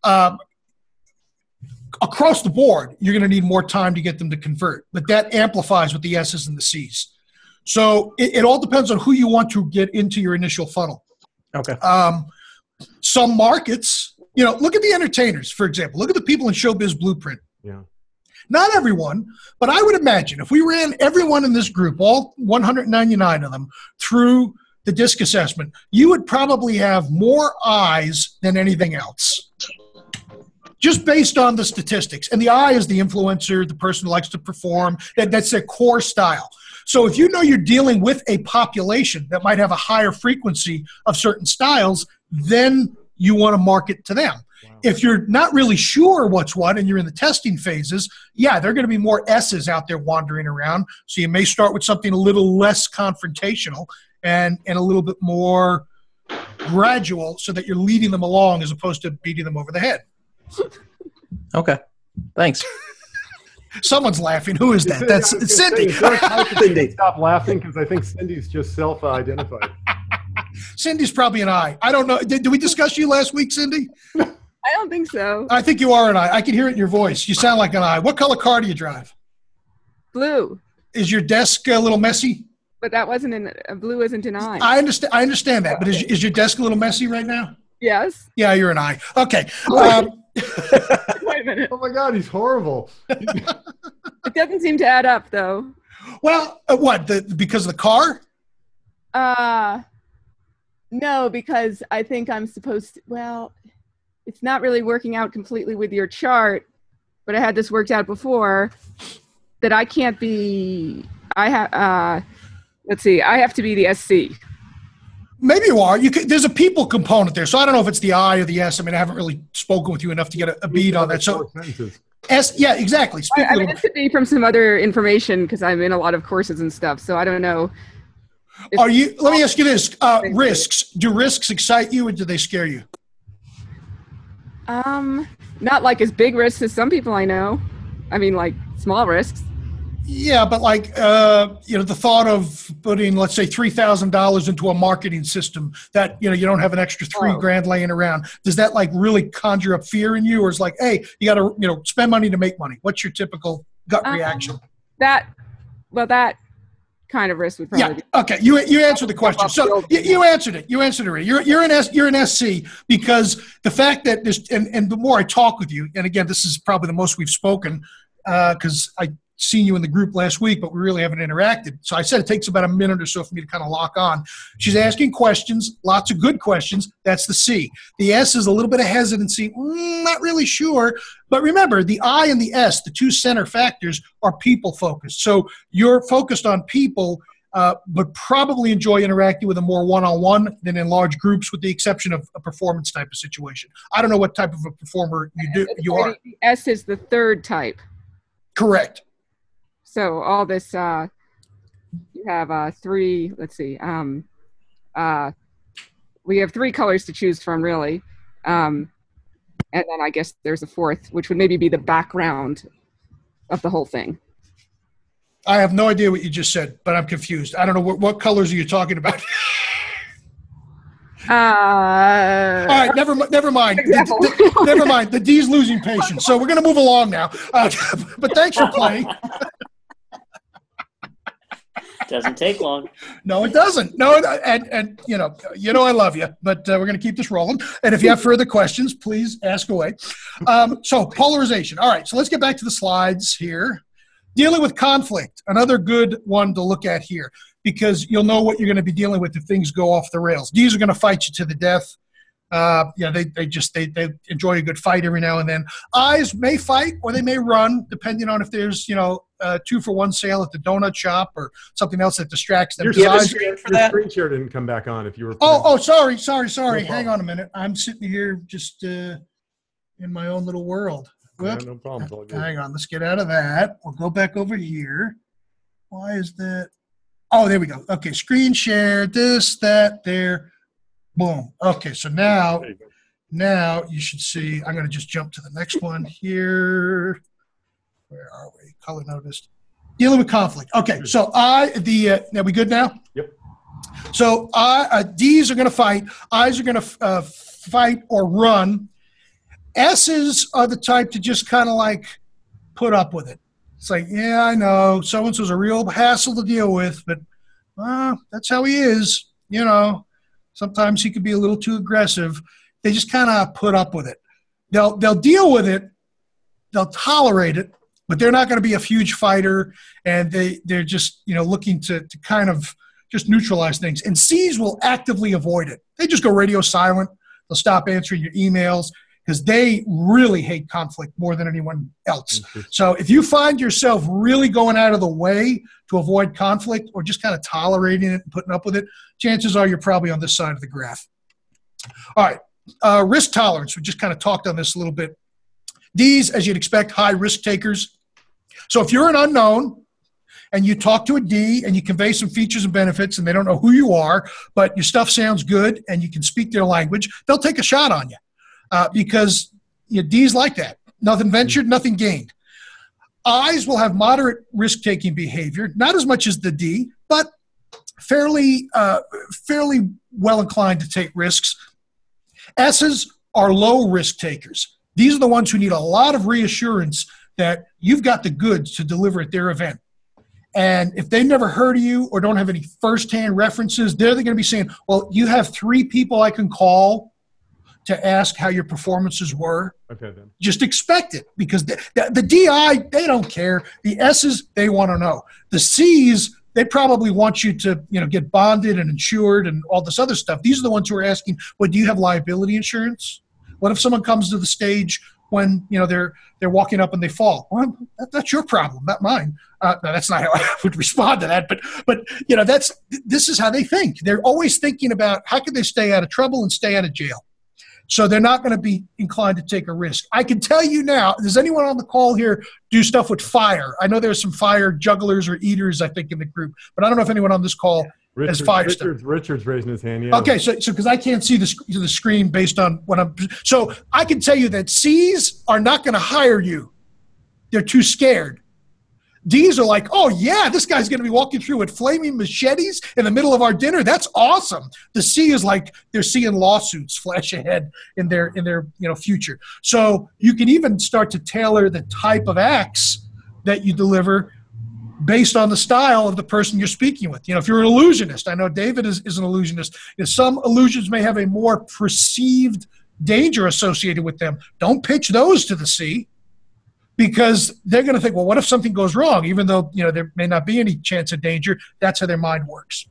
across the board, you're going to need more time to get them to convert. But that amplifies with the S's and the C's. So it all depends on who you want to get into your initial funnel. Okay. Some markets, look at the entertainers, for example. Look at the people in Showbiz Blueprint. Yeah. Not everyone, but I would imagine if we ran everyone in this group, all 199 of them, through the DISC assessment, you would probably have more I's than anything else, just based on the statistics. And the I is the influencer, the person who likes to perform. That's their core style. So if you know you're dealing with a population that might have a higher frequency of certain styles, then you want to market to them. Wow. If you're not really sure what's what and you're in the testing phases, there are going to be more S's out there wandering around. So you may start with something a little less confrontational and a little bit more gradual so that you're leading them along as opposed to beating them over the head. Okay. Thanks. Someone's laughing. Who is that? That's it's Cindy. Cindy. Stop laughing because I think Cindy's just self-identified. Cindy's probably an I. I don't know. Did we discuss you last week, Cindy? I don't think so. I think you are an I. I can hear it in your voice. You sound like an I. What color car do you drive? Blue. Is your desk a little messy? But that wasn't in blue isn't an I. I understand that, but is your desk a little messy right now? Yes. Yeah, you're an I. Okay. Wait a minute. Oh my God, he's horrible. It doesn't seem to add up though. Well, what? Because of the car? No, because I think I'm supposed to, well, it's not really working out completely with your chart, but I had this worked out before that I can't be, I have to be the SC. Maybe you are. There's a people component there, so I don't know if it's the I or the S. I mean, I haven't really spoken with you enough to get a beat on that. So S, yeah, exactly. I mean, this could be from some other information because I'm in a lot of courses and stuff, so I don't know. Let me ask you this. Risks. Do risks excite you or do they scare you? Not like as big risks as some people I know. I mean, like small risks. Yeah, but like, the thought of putting, let's say, $3,000 into a marketing system that, you don't have an extra $3,000 laying around. Does that like really conjure up fear in you? Or is like, hey, you got to, spend money to make money. What's your typical gut reaction? That kind of risk would probably be. Okay. You answered the question. So you answered it. You answered it. You're an SC because the fact that this, and the more I talk with you, and again, this is probably the most we've spoken because I seen you in the group last week, but we really haven't interacted. So I said it takes about a minute or so for me to kind of lock on. She's asking questions, lots of good questions. That's the C. The S is a little bit of hesitancy. Not really sure. But remember, the I and the S, the two center factors, are people focused. So you're focused on people, but probably enjoy interacting with them more one-on-one than in large groups, with the exception of a performance type of situation. I don't know what type of a performer you are. The S is the third type. Correct. So all this, you have three, let's see, we have three colors to choose from, really. And then I guess there's a fourth, which would maybe be the background of the whole thing. I have no idea what you just said, but I'm confused. I don't know what colors are you talking about? All right, never mind. Never mind. The D's losing patience. So we're going to move along now. But thanks for playing. Doesn't take long. No, it doesn't. No, and I love you, but we're going to keep this rolling. And if you have further questions, please ask away. So polarization. All right, so let's get back to the slides here. Dealing with conflict, another good one to look at here, because you'll know what you're going to be dealing with if things go off the rails. D's are going to fight you to the death. They enjoy a good fight every now and then. I's may fight or they may run, depending on if there's 2-for-1 sale at the donut shop or something else that distracts them. Your screen share didn't come back on if you were. Sorry. No Hang on a minute. I'm sitting here just in my own little world. Yeah, no problem. Hang on. Let's get out of that. We'll go back over here. Why is that? Oh, there we go. Okay, screen share, this, that, there. Boom. Okay, so now you should see. I'm going to just jump to the next one here. Where are we? Color noticed. Dealing with conflict. Okay, so are we good now? Yep. So D's are going to fight. I's are going to fight or run. S's are the type to just kind of like put up with it. It's like, yeah, I know so-and-so's a real hassle to deal with, but that's how he is. Sometimes he could be a little too aggressive. They just kind of put up with it. They'll deal with it. They'll tolerate it, but they're not going to be a huge fighter, and they're just looking to kind of just neutralize things. And C's will actively avoid it. They just go radio silent. They'll stop answering your emails because they really hate conflict more than anyone else. So if you find yourself really going out of the way to avoid conflict or just kind of tolerating it and putting up with it, chances are you're probably on this side of the graph. All right, risk tolerance. We just kind of talked on this a little bit. These, as you'd expect, high risk takers. So if you're an unknown and you talk to a D and you convey some features and benefits and they don't know who you are, but your stuff sounds good and you can speak their language, they'll take a shot on you because D's like that. Nothing ventured, nothing gained. I's will have moderate risk-taking behavior, not as much as the D, but fairly well inclined to take risks. S's are low risk takers. These are the ones who need a lot of reassurance that you've got the goods to deliver at their event. And if they've never heard of you or don't have any firsthand references, they're going to be saying, well, you have 3 people I can call to ask how your performances were. Okay, then. Just expect it, because the DI, they don't care. The S's, they want to know. The C's, they probably want you to, get bonded and insured and all this other stuff. These are the ones who are asking, well, do you have liability insurance? What if someone comes to the stage when, they're walking up and they fall? Well, that's your problem, not mine. No, that's not how I would respond to that. But this is how they think. They're always thinking about how can they stay out of trouble and stay out of jail. So they're not going to be inclined to take a risk. I can tell you now, does anyone on the call here do stuff with fire? I know there's some fire jugglers or eaters, I think, in the group, but I don't know if anyone on this call has fire stuff. Richard's raising his hand, yeah. Okay, so because I can't see the screen based on what I'm – so I can tell you that C's are not going to hire you. They're too scared. D's are like, oh, yeah, this guy's going to be walking through with flaming machetes in the middle of our dinner. That's awesome. The C is like they're seeing lawsuits flash ahead in their future. So you can even start to tailor the type of acts that you deliver based on the style of the person you're speaking with. If you're an illusionist, I know David is an illusionist. Some illusions may have a more perceived danger associated with them. Don't pitch those to the C, because they're going to think, well, what if something goes wrong? Even though, there may not be any chance of danger, that's how their mind works.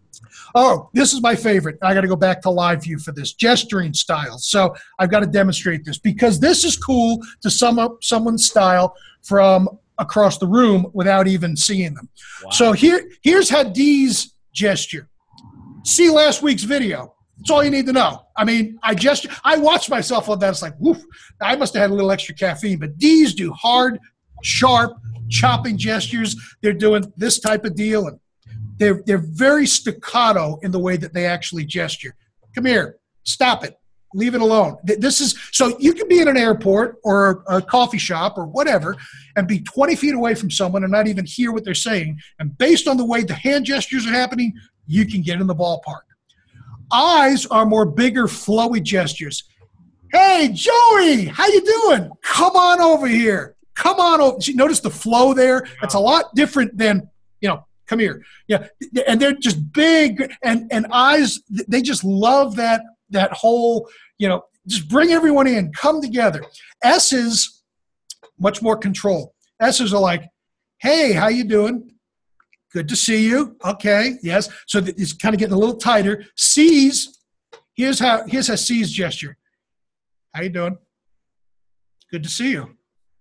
Oh, this is my favorite. I got to go back to live view for this. Gesturing styles. So I've got to demonstrate this because this is cool to sum up someone's style from across the room without even seeing them. Wow. So here's how D's gesture. See last week's video. That's all you need to know. I mean, I watched myself on that. It's like, woof, I must have had a little extra caffeine. But D's do hard, sharp, chopping gestures. They're doing this type of deal. And they're very staccato in the way that they actually gesture. Come here. Stop it. Leave it alone. So you can be in an airport or a coffee shop or whatever and be 20 feet away from someone and not even hear what they're saying. And based on the way the hand gestures are happening, you can get in the ballpark. I's are more bigger, flowy gestures. Hey, Joey, how you doing? Come on over here. Come on over. See, notice the flow there? It's a lot different than, come here. Yeah, and they're just big. And I's, they just love that whole, just bring everyone in, come together. S's, much more control. S's are like, hey, how you doing? Good to see you. Okay, yes. So it's kind of getting a little tighter. C's, here's how C's gesture. How you doing? Good to see you.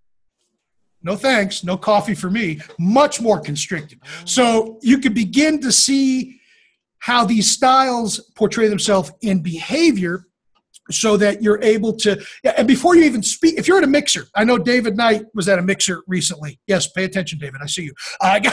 No thanks. No coffee for me. Much more constricted. So you can begin to see how these styles portray themselves in behavior so that you're able to – and before you even speak – if you're at a mixer – I know David Knight was at a mixer recently. Yes, pay attention, David. I see you.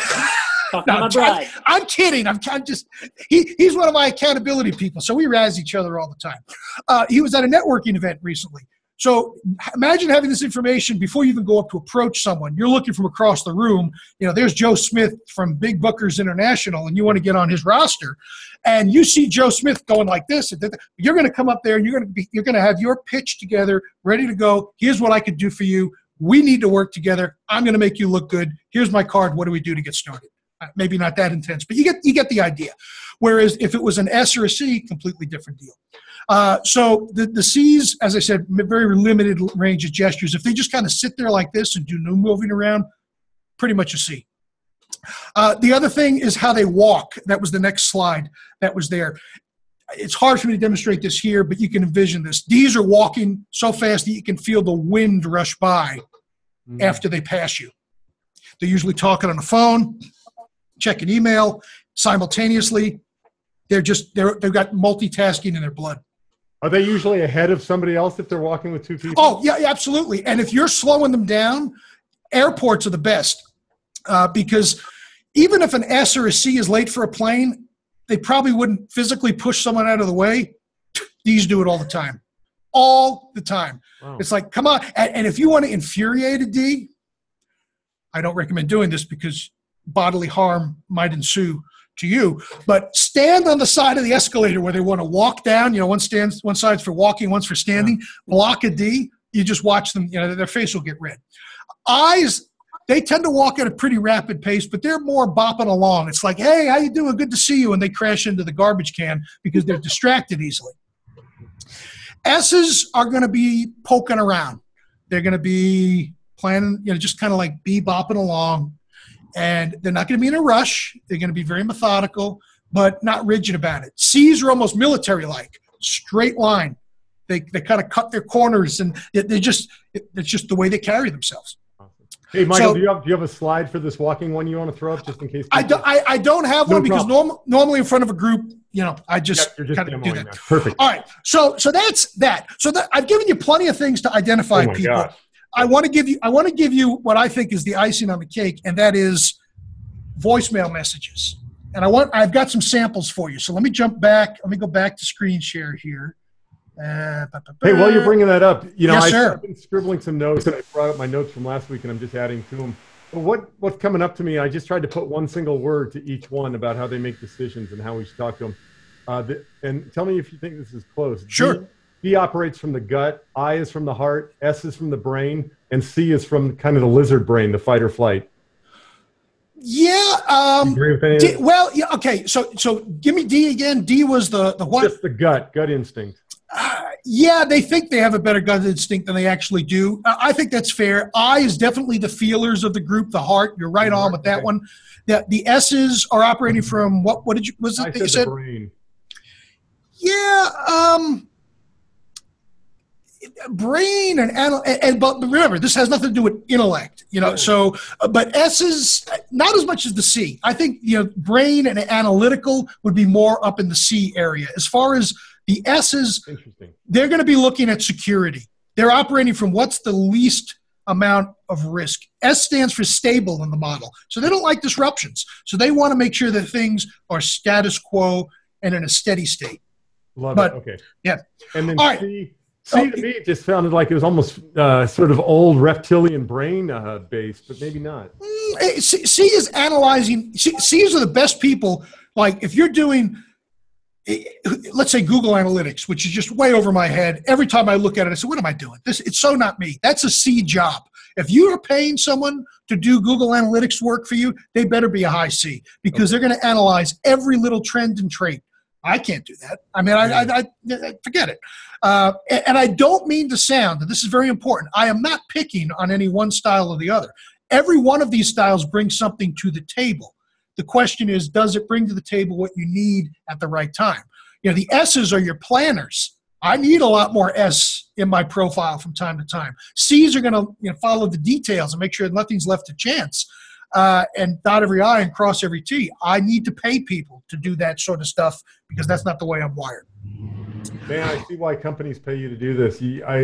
I'm kidding. I'm just he's one of my accountability people, so we razz each other all the time. He was at a networking event recently. So imagine having this information before you even go up to approach someone. You're looking from across the room. There's Joe Smith from Big Bookers International, and you want to get on his roster. And you see Joe Smith going like this. You're going to come up there, and you're going to have your pitch together, ready to go. Here's what I could do for you. We need to work together. I'm going to make you look good. Here's my card. What do we do to get started? Maybe not that intense, but you get the idea. Whereas if it was an S or a C, completely different deal. So the C's, as I said, very limited range of gestures. If they just kind of sit there like this and do no moving around, pretty much a C. The other thing is how they walk. That was the next slide that was there. It's hard for me to demonstrate this here, but you can envision this. D's are walking so fast that you can feel the wind rush by after they pass you. They're usually talking on the phone, checking email simultaneously. They've got multitasking in their blood. Are they usually ahead of somebody else if they're walking with 2 people? Oh, yeah, absolutely. And if you're slowing them down, airports are the best because even if an S or a C is late for a plane, they probably wouldn't physically push someone out of the way. D's do it all the time. All the time. Wow. It's like, come on. And if you want to infuriate a D, I don't recommend doing this because bodily harm might ensue to you, but stand on the side of the escalator where they want to walk down. One side's for walking, one's for standing. Block a D. You just watch them, their face will get red. I's, they tend to walk at a pretty rapid pace, but they're more bopping along. It's like, hey, how you doing? Good to see you. And they crash into the garbage can because they're distracted easily. S's are going to be poking around. They're going to be planning, just kind of like bopping along. And they're not going to be in a rush. They're going to be very methodical, but not rigid about it. C's are almost military-like, straight line. They kind of cut their corners, and it's just the way they carry themselves. Hey, Michael, So, do you have a slide for this walking one you want to throw up just in case? I don't have one because normally in front of a group, I just you're just kind of do that. now. Perfect. All right, so that's that. So I've given you plenty of things to identify Oh my people. gosh. I want to give you what I think is the icing on the cake, and that is voicemail messages. And I've got some samples for you. So let me jump back. Let me go back to screen share here. Hey, while you're bringing that up, Yes, sir. I've been scribbling some notes, and I brought up my notes from last week, and I'm just adding to them. But what's coming up to me, I just tried to put one single word to each one about how they make decisions and how we should talk to them. And tell me if you think this is close. Sure. D operates from the gut, I is from the heart, S is from the brain, and C is from kind of the lizard brain, the fight or flight. Yeah. You agree with any of D, that? well, yeah. Okay. So give me D again. D was the what? Just the gut instinct. Yeah, they think they have a better gut instinct than they actually do. I think that's fair. I is definitely the feelers of the group, the heart. You're right on with that Okay. one. The S's are operating from what did you was it I that you said said? the brain. Yeah, brain and but remember, this has nothing to do with intellect, So, but S's not as much as the C. I think brain and analytical would be more up in the C area. As far as the S's, Interesting. they're going to be looking at security. They're operating from what's the least amount of risk. S stands for stable in the model, so they don't like disruptions. So they want to make sure that things are status quo and in a steady state. Love But- it. Okay. Yeah. And then All right. C to me it just sounded like it was almost sort of old reptilian brain based, but maybe not. C is analyzing. C's are the best people. Like if you're doing, let's say Google Analytics, which is just way over my head. Every time I look at it, I say, what am I doing? It's so not me. That's a C job. If you are paying someone to do Google Analytics work for you, they better be a high C because they're going to analyze every little trend and trait. I can't do that. I mean, I forget it. And I don't mean to sound, and this is very important, I am not picking on any one style or the other. Every one of these styles brings something to the table. The question is, does it bring to the table what you need at the right time? The S's are your planners. I need a lot more S in my profile from time to time. C's are going to follow the details and make sure nothing's left to chance. And dot every I and cross every T. I need to pay people to do that sort of stuff because that's not the way I'm wired. Man, I see why companies pay you to do this.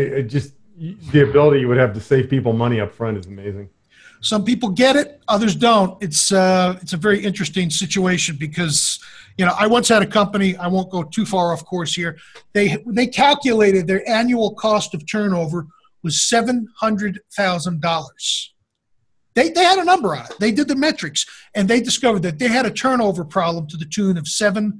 The ability you would have to save people money up front is amazing. Some people get it, others don't. It's a very interesting situation because, I once had a company, I won't go too far off course here. They calculated their annual cost of turnover was $700,000. They had a number on it. They did the metrics, and they discovered that they had a turnover problem to the tune of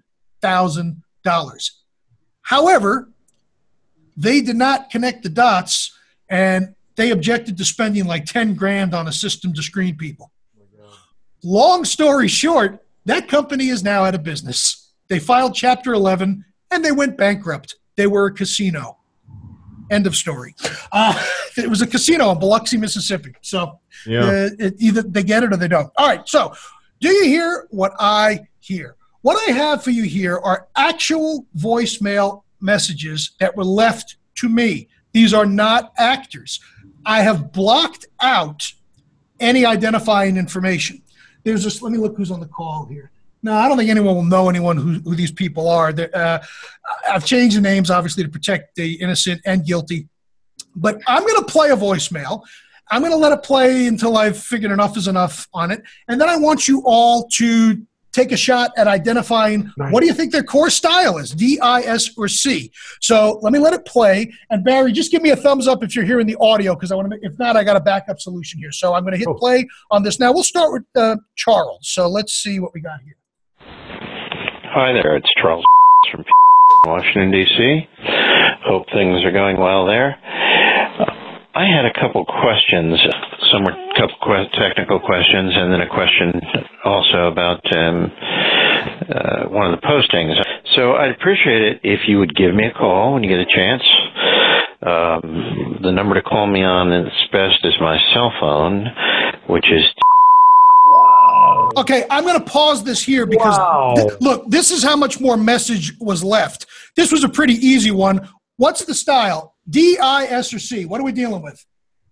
$7,000. However, they did not connect the dots, and they objected to spending like 10 grand on a system to screen people. Long story short, that company is now out of business. They filed Chapter 11, and they went bankrupt. They were a casino. End of story. It was a casino in Biloxi, Mississippi. So either they get it or they don't. All right. So do you hear what I hear? What I have for you here are actual voicemail messages that were left to me. These are not actors. I have blocked out any identifying information. There's this, let me look who's on the call here. No, I don't think anyone will know anyone who these people are. I've changed the names, obviously, to protect the innocent and guilty. But I'm going to play a voicemail, I'm going to let it play until I've figured enough is enough on it. And then I want you all to take a shot at identifying what do you think their core style is, D, I, S, or C. So let me let it play. And Barry, just give me a thumbs up if you're hearing the audio, because I want to. If not, I got a backup solution here. So I'm going to hit play on this now. We'll start with Charles. So let's see what we got here. Hi there, it's Charles from Washington, D.C. Hope things are going well there. I had a couple questions. Some were technical questions, and then a question also about one of the postings. So I'd appreciate it if you would give me a call when you get a chance. The number to call me on that's best is my cell phone, which is... Okay, I'm going to pause this here because, look, this is how much more message was left. This was a pretty easy one. What's the style? D, I, S, or C? What are we dealing with?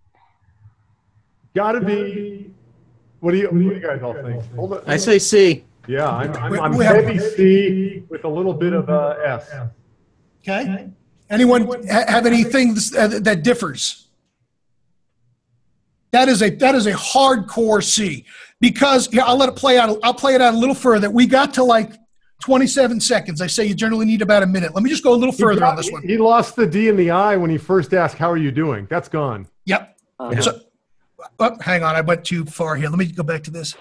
Got to be. What do you guys all think? Hold on. I say C. Yeah, I'm heavy C with a little bit of S. Okay. Anyone have anything that differs? That is a hardcore C, because I'll let it play out. I'll play it out a little further. We got to like 27 seconds. I say you generally need about a minute. Let me just go a little further on this one. He lost the D and the I when he first asked, "How are you doing?" That's gone. Yep. So, hang on. I went too far here. Let me go back to this.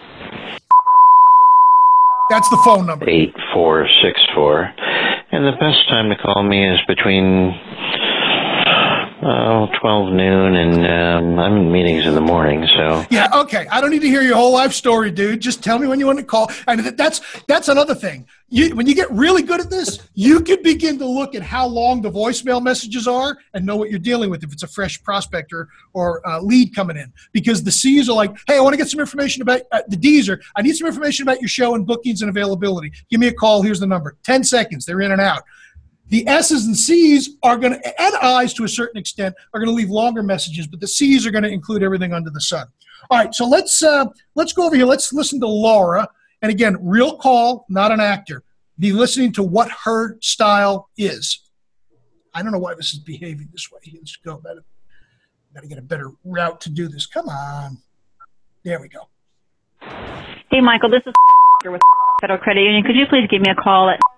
That's the phone number. 8464. And the best time to call me is between 12 noon and I'm in meetings in the morning, so. Yeah, okay. I don't need to hear your whole life story, dude. Just tell me when you want to call. And that's another thing. When you get really good at this, you can begin to look at how long the voicemail messages are and know what you're dealing with if it's a fresh prospector or lead coming in. Because the C's are like, hey, I want to get some information about the D's are, I need some information about your show and bookings and availability. Give me a call. Here's the number. 10 seconds. They're in and out. The S's and C's are going to, and I's to a certain extent, are going to leave longer messages, but the C's are going to include everything under the sun. All right, so let's go over here. Let's listen to Laura. And again, real call, not an actor. Be listening to what her style is. I don't know why this is behaving this way. Let's go. Got to get a better route to do this. Come on. There we go. Hey, Michael, this is with Federal Credit Union. Could you please give me a call at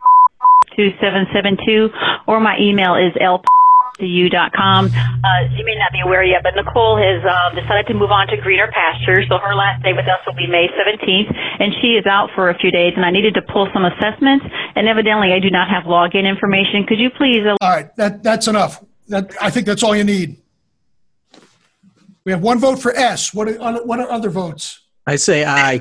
2772, or my email is lpu.com. You may not be aware yet, but Nicole has decided to move on to greener pastures, so her last day with us will be May 17th, and she is out for a few days, and I needed to pull some assessments, and evidently I do not have login information. Could you please... All right, that's enough. I think that's all you need. We have one vote for S. What are other votes? I say aye.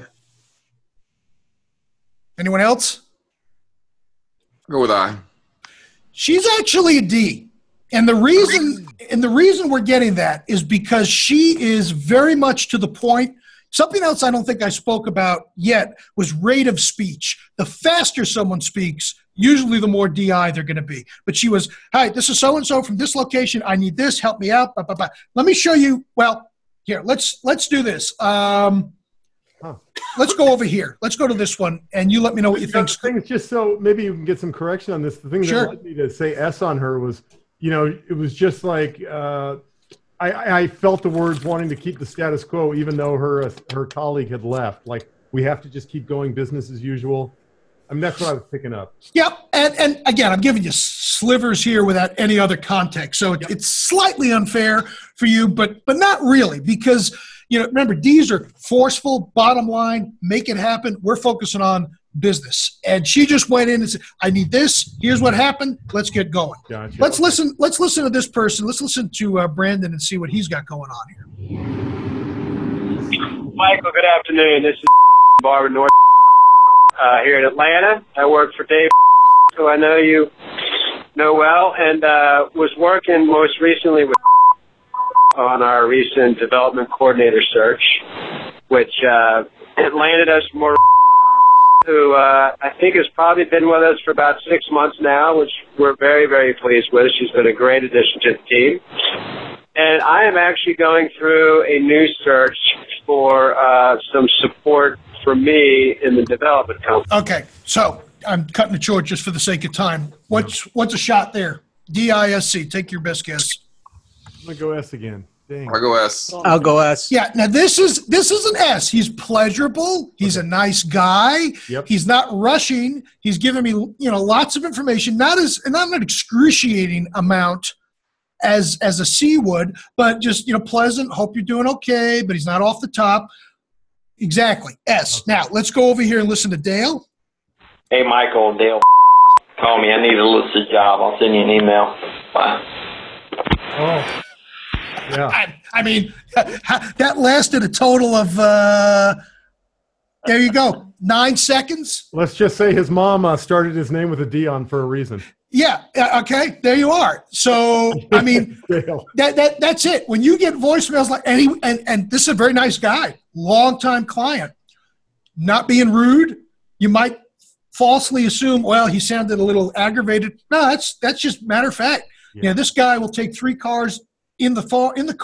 Anyone else? Go with I. She's actually a D. And the reason we're getting that is because she is very much to the point. Something else I don't think I spoke about yet was rate of speech. The faster someone speaks, usually the more DI they're going to be. But she was, hi, this is so-and-so from this location. I need this. Help me out. Blah, blah, blah. Let me show you. Well, here, let's do this. Let's go over here. Let's go to this one, and you let me know what you think. The thing is, just so maybe you can get some correction on this. The thing that led me to say S on her was, it was just like I felt the words wanting to keep the status quo, even though her colleague had left. Like, we have to just keep going business as usual. I mean, that's what I was picking up. Yep, and again, I'm giving you slivers here without any other context, so it's slightly unfair for you, but not really, because remember, D's are forceful, bottom line, make it happen. We're focusing on business, and she just went in and said, "I need this. Here's what happened. Let's get going." Gotcha. Let's listen to this person. Let's listen to Brandon and see what he's got going on here. Michael, good afternoon. This is Barbara North here in Atlanta. I work for Dave, who I know you know well, and was working most recently with on our recent development coordinator search, which landed us more, who I think has probably been with us for about 6 months now, which we're very, very pleased with. She's been a great addition to the team. And I am actually going through a new search for some support for me in the development company. Okay, so I'm cutting it short just for the sake of time. What's a shot there? DISC, take your best guess. I'm going to go S again. Dang. I go S. I'll go S. Yeah. Now this is an S. He's pleasurable. He's a nice guy. Yep. He's not rushing. He's giving me, lots of information, not an excruciating amount as a C would, but just, pleasant. Hope you're doing okay, but he's not off the top. Exactly. S. Okay. Now let's go over here and listen to Dale. Hey, Michael, Dale, call me. I need a listed job. I'll send you an email. Bye. Oh, yeah. I mean, that lasted a total of, there you go, 9 seconds. Let's just say his mom started his name with a D on for a reason. Yeah. Okay. There you are. So, I mean, that's it. When you get voicemails like, and this is a very nice guy, longtime client, not being rude, you might falsely assume, well, he sounded a little aggravated. No, that's just matter of fact. Yeah. This guy will take 3 calls in the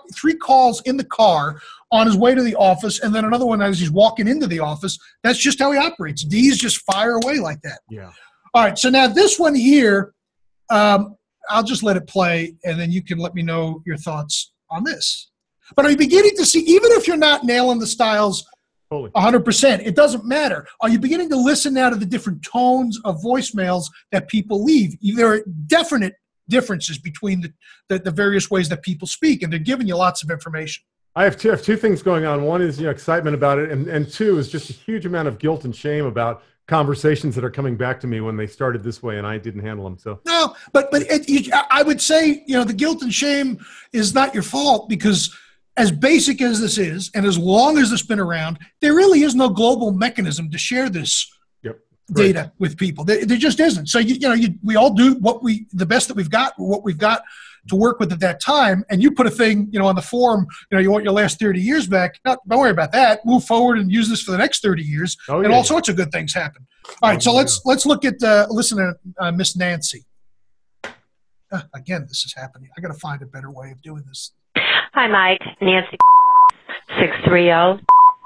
car on his way to the office, and then another one as he's walking into the office. That's just how he operates. D's just fire away like that. Yeah. All right, so now this one here, I'll just let it play, and then you can let me know your thoughts on this. But are you beginning to see, even if you're not nailing the styles 100%, it doesn't matter. Are you beginning to listen now to the different tones of voicemails that people leave? There are definite differences between the various ways that people speak, and they're giving you lots of information. I have two things going on. One is excitement about it, and two is just a huge amount of guilt and shame about conversations that are coming back to me when they started this way and I didn't handle them. So no, but I would say the guilt and shame is not your fault, because as basic as this is, and as long as it's been around, there really is no global mechanism to share this data with people. There just isn't. So we all do the best that we've got, what we've got to work with at that time. And you put a thing, on the form, you want your last 30 years back. Don't worry about that. Move forward and use this for the next 30 years. And all sorts of good things happen. All right. So let's look at, listen to Miss Nancy. Again, this is happening. I got to find a better way of doing this. Hi, Mike. Nancy 630.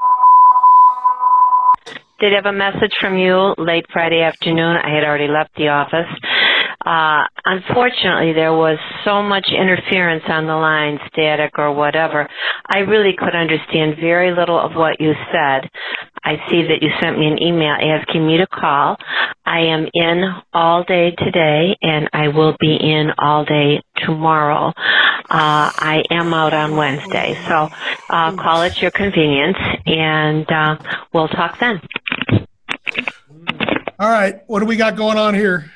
Did have a message from you late Friday afternoon. I had already left the office. Unfortunately, there was so much interference on the line, static or whatever. I really could understand very little of what you said. I see that you sent me an email asking me to call. I am in all day today, and I will be in all day tomorrow. I am out on Wednesday, so call at your convenience, and we'll talk then. All right, what do we got going on here?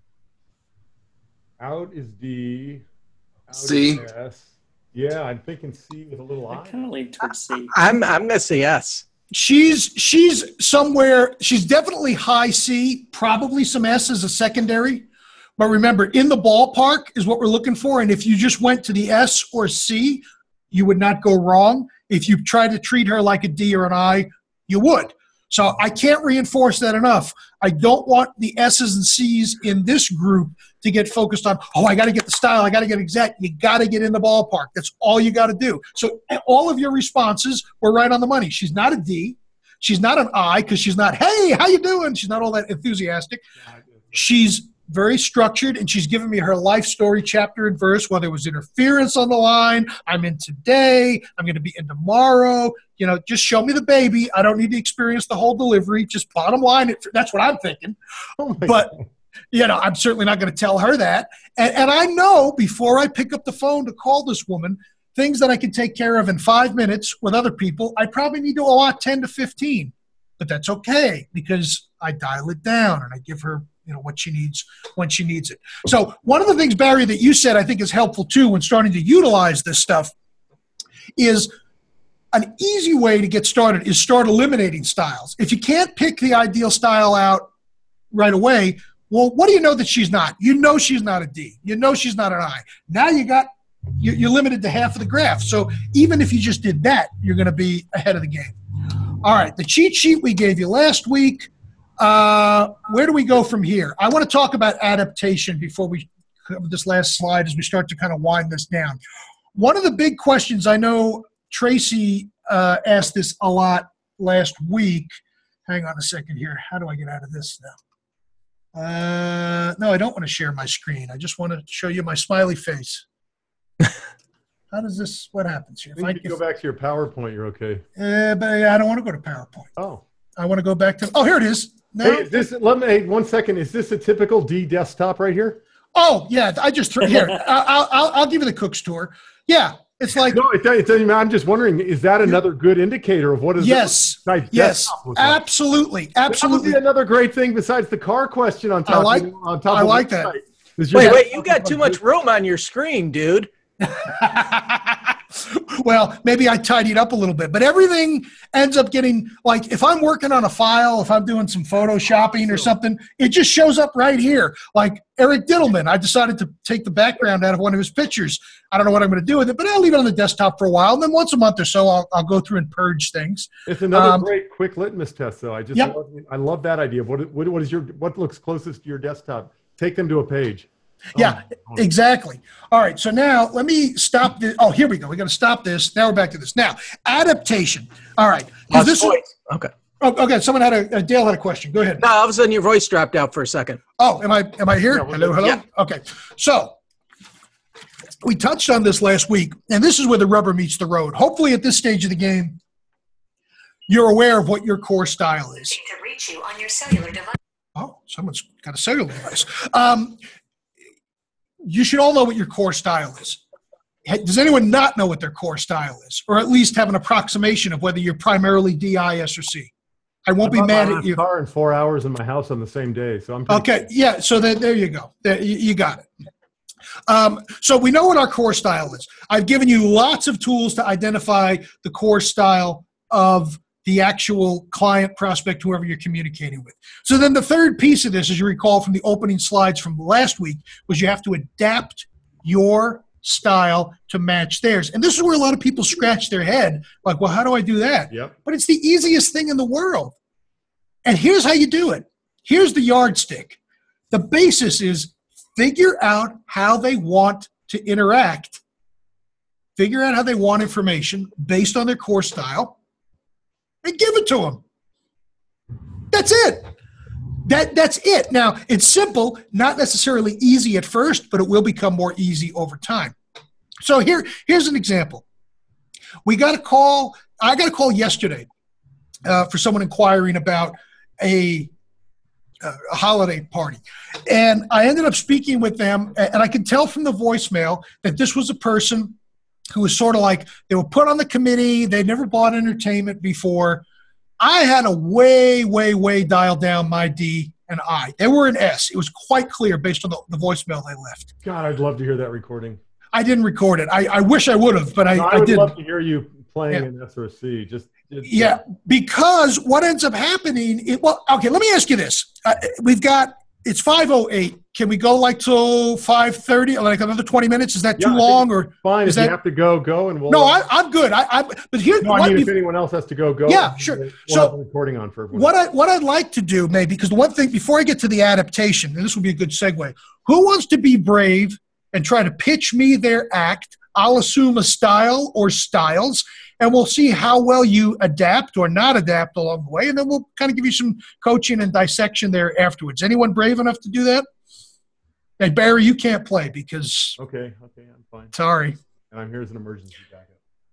Out is D. Out C. Is S. Yeah, I'm thinking C with a little I. Kind of lean towards C. I'm gonna say S. She's somewhere. She's definitely high C, probably some S as a secondary. But remember, in the ballpark is what we're looking for. And if you just went to the S or C, you would not go wrong. If you tried to treat her like a D or an I, you would. So I can't reinforce that enough. I don't want the S's and C's in this group to get focused on, I got to get the style, I got to get exact. You got to get in the ballpark. That's all you got to do. So all of your responses were right on the money. She's not a D. She's not an I, because she's not, hey, how you doing? She's not all that enthusiastic. She's very structured, and she's given me her life story, chapter and verse, whether it was interference on the line, I'm in today, I'm going to be in tomorrow. Just show me the baby. I don't need to experience the whole delivery. Just bottom line, that's what I'm thinking. But, I'm certainly not going to tell her that. And I know before I pick up the phone to call this woman, things that I can take care of in 5 minutes with other people, I probably need to allot 10 to 15. But that's okay, because I dial it down and I give her what she needs when she needs it. So one of the things, Barry, that you said I think is helpful too when starting to utilize this stuff is an easy way to get started is start eliminating styles. If you can't pick the ideal style out right away, well, what do you know that she's not? She's not a D. She's not an I. Now you're limited to half of the graph. So even if you just did that, you're going to be ahead of the game. All right, the cheat sheet we gave you last week. Where do we go from here? I want to talk about adaptation before we cover this last slide as we start to kind of wind this down. One of the big questions, I know Tracy asked this a lot last week. Hang on a second here. How do I get out of this now? No, I don't want to share my screen. I just want to show you my smiley face. How does this? What happens here? If you go back to your PowerPoint, you're okay. But I don't want to go to PowerPoint. Oh. I want to go back to. Oh, here it is. No. Hey, hey, 1 second. Is this a typical D desktop right here? Oh yeah, I just threw here. I'll give you the Cook's tour. Yeah, it's like no. I'm just wondering, is that another good indicator of what is? Yes, absolutely. That would be another great thing besides the car question on top. I like that. Wait, you got too much room on your screen, dude. Well, maybe I tidied up a little bit, but everything ends up getting like if I'm working on a file, if I'm doing some photoshopping or something, it just shows up right here. Like Eric Diddleman, I decided to take the background out of one of his pictures. I don't know what I'm going to do with it, but I'll leave it on the desktop for a while. And then once a month or so, I'll go through and purge things. It's another great quick litmus test, though. I love that idea. What looks closest to your desktop? Take them to a page. Yeah, exactly. All right, so now let me stop this. Oh, here we go. We got to stop this. Now we're back to this. Now, adaptation. All right. Okay. Oh, okay. Someone had Dale had a question. Go ahead. No, all of a sudden your voice dropped out for a second. Oh, am I here? Hello. Yeah. Okay. So we touched on this last week, and this is where the rubber meets the road. Hopefully, at this stage of the game, you're aware of what your core style is. To reach you on your cellular device. Oh, someone's got a cellular device. You should all know what your core style is. Does anyone not know what their core style is, or at least have an approximation of whether you're primarily D, I, S, or C? I won't be mad at you. Car in 4 hours in my house on the same day, so I'm okay. Yeah, so there you go. You got it. So we know what our core style is. I've given you lots of tools to identify the core style of the actual client, prospect, whoever you're communicating with. So then the third piece of this, as you recall from the opening slides from last week, was you have to adapt your style to match theirs. And this is where a lot of people scratch their head, like, well, how do I do that? Yep. But it's the easiest thing in the world. And here's how you do it. Here's the yardstick. The basis is figure out how they want to interact, figure out how they want information based on their core style, and give it to them. That's it. That's it. Now, it's simple, not necessarily easy at first, but it will become more easy over time. So here's an example. I got a call yesterday for someone inquiring about a holiday party. And I ended up speaking with them, and I could tell from the voicemail that this was a person who was sort of like, they were put on the committee, they'd never bought entertainment before. I had a way dialed down my D and I. They were an S. It was quite clear based on the voicemail they left. God, I'd love to hear that recording. I didn't record it. I wish I would have, but I would didn't. love to hear you playing an S or a C. Yeah, because what ends up happening, okay, let me ask you this. It's 5:08. Can we go like till 5:30, like another 20 minutes? Is that too long? Or fine. If you have to go, and we'll. No, I'm good. But here. No, I mean, if anyone else has to go. Yeah, sure. We'll have the recording on for everyone. What I'd like to do, maybe, because the one thing before I get to the adaptation, and this will be a good segue. Who wants to be brave and try to pitch me their act? I'll assume a style or styles, and we'll see how well you adapt or not adapt along the way, and then we'll kind of give you some coaching and dissection there afterwards. Anyone brave enough to do that? Hey, Barry, you can't play because... Okay, I'm fine. Sorry. And I'm here as an emergency backup.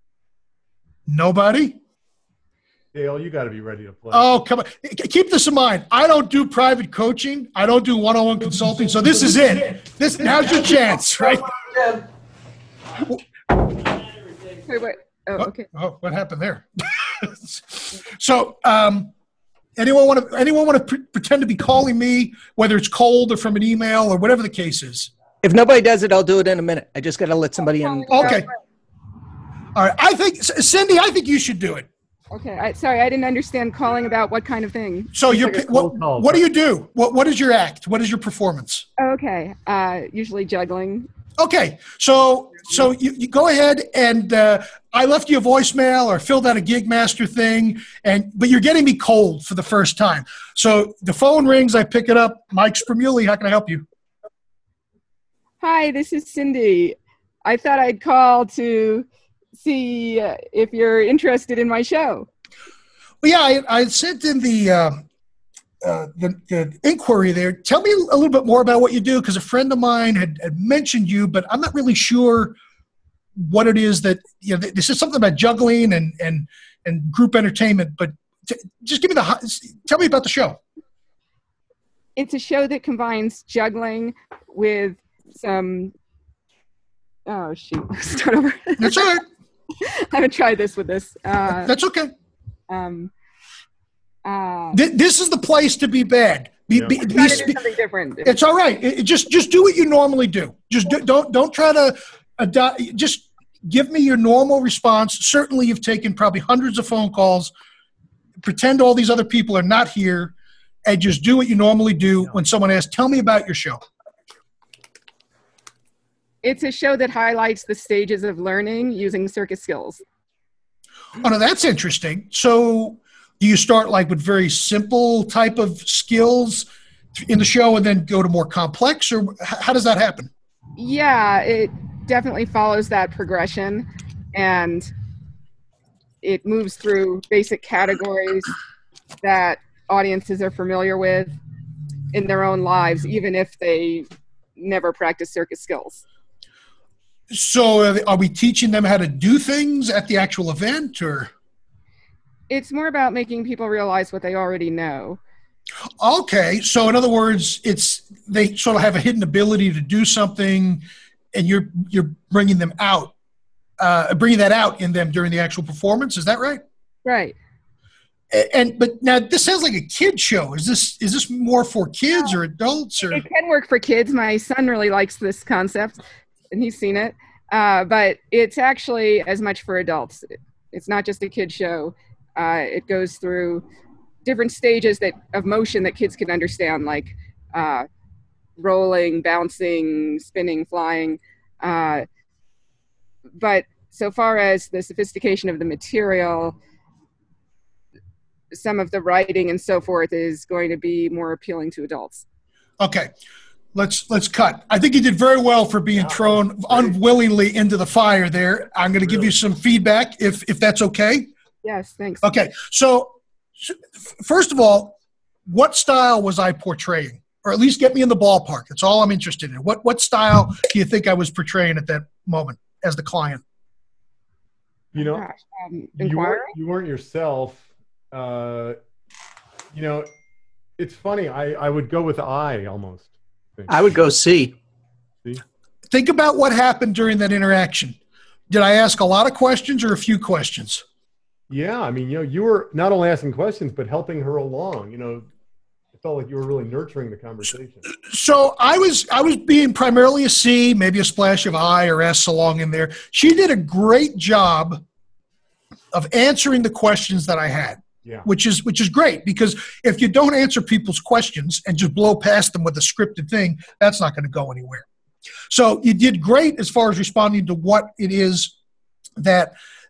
Nobody? Dale, you got to be ready to play. Oh, come on. Keep this in mind. I don't do private coaching. I don't do one-on-one consulting, so this is it. Now's your chance, right? Wait. Oh, okay. Oh, what happened there? So, anyone want to pretend to be calling me, whether it's cold or from an email or whatever the case is? If nobody does it, I'll do it in a minute. I just got to let somebody in. Okay. All right. Cindy, I think you should do it. Okay. Sorry, I didn't understand calling about what kind of thing. So what do you do? What is your act? What is your performance? Okay. Usually juggling. Okay. So you go ahead and I left you a voicemail or filled out a Gigmaster thing, but you're getting me cold for the first time. So the phone rings, I pick it up. Mike Spremuli, how can I help you? Hi, this is Cindy. I thought I'd call to see if you're interested in my show. Well, yeah, I sent in the inquiry there. Tell me a little bit more about what you do, because a friend of mine had mentioned you, but I'm not really sure what it is that, this is something about juggling and group entertainment, but just tell me about the show. It's a show that combines juggling with some, oh shoot, start over. That's all right. I haven't tried this with this. That's okay. This is the place to be bad. Try to do something different. It's all right. Just do what you normally do. Just don't try to adopt. Just give me your normal response. Certainly, you've taken probably hundreds of phone calls. Pretend all these other people are not here, and just do what you normally do when someone asks, "Tell me about your show." It's a show that highlights the stages of learning using circus skills. Oh, no, that's interesting. So do you start like with very simple type of skills in the show and then go to more complex, or how does that happen? Yeah, it definitely follows that progression, and it moves through basic categories that audiences are familiar with in their own lives, even if they never practice circus skills. So are we teaching them how to do things at the actual event, or? It's more about making people realize what they already know. Okay. So in other words, they sort of have a hidden ability to do something, and you're bringing them out, bringing that out in them during the actual performance. Is that right? Right. But now this sounds like a kid show. Is this more for kids or adults? Or? It can work for kids. My son really likes this concept, and he's seen it. But it's actually as much for adults. It's not just a kid show. It goes through different stages of motion that kids can understand, like rolling, bouncing, spinning, flying. But so far as the sophistication of the material, some of the writing and so forth is going to be more appealing to adults. Okay. Let's cut. I think you did very well for being thrown unwillingly into the fire there. I'm going to give you some feedback if that's okay. Yes, thanks. Okay. So first of all, what style was I portraying? Or at least get me in the ballpark. That's all I'm interested in. What style do you think I was portraying at that moment as the client? You weren't yourself. It's funny. I would go with I almost. I would go C. Think about what happened during that interaction. Did I ask a lot of questions or a few questions? Yeah, I mean, you were not only asking questions, but helping her along. It felt like you were really nurturing the conversation. So I was being primarily a C, maybe a splash of I or S along in there. She did a great job of answering the questions that I had. Yeah. Which is great, because if you don't answer people's questions and just blow past them with a scripted thing, that's not going to go anywhere. So you did great as far as responding to what it is that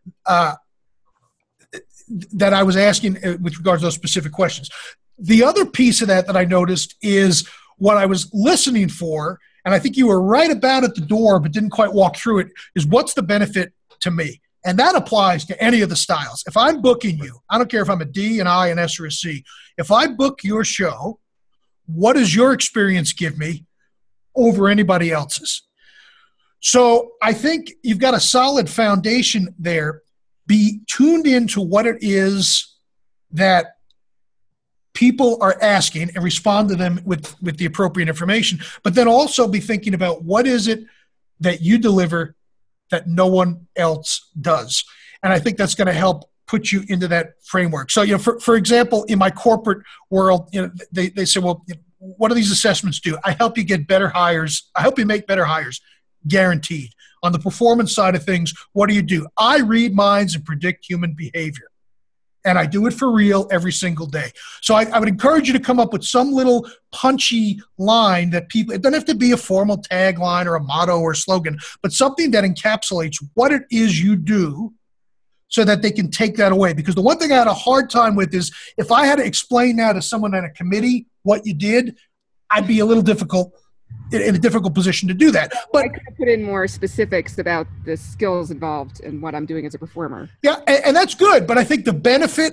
that I was asking with regards to those specific questions. The other piece of that I noticed is what I was listening for, and I think you were right about at the door but didn't quite walk through it, is what's the benefit to me? And that applies to any of the styles. If I'm booking you, I don't care if I'm a D, an I, an S, or a C. If I book your show, what does your experience give me over anybody else's? So I think you've got a solid foundation there. Be tuned into what it is that people are asking and respond to them with the appropriate information. But then also be thinking about what is it that you deliver that no one else does. And I think that's going to help put you into that framework. So, for example, in my corporate world, they say, well, what do these assessments do? I help you get better hires. I help you make better hires, guaranteed. On the performance side of things, what do? I read minds and predict human behavior. And I do it for real every single day. So I would encourage you to come up with some little punchy line that people, it doesn't have to be a formal tagline or a motto or a slogan, but something that encapsulates what it is you do so that they can take that away. Because the one thing I had a hard time with is if I had to explain now to someone on a committee what you did, I'd be a little in a difficult position to do that. But I could put in more specifics about the skills involved and what I'm doing as a performer. Yeah, and that's good. But I think the benefit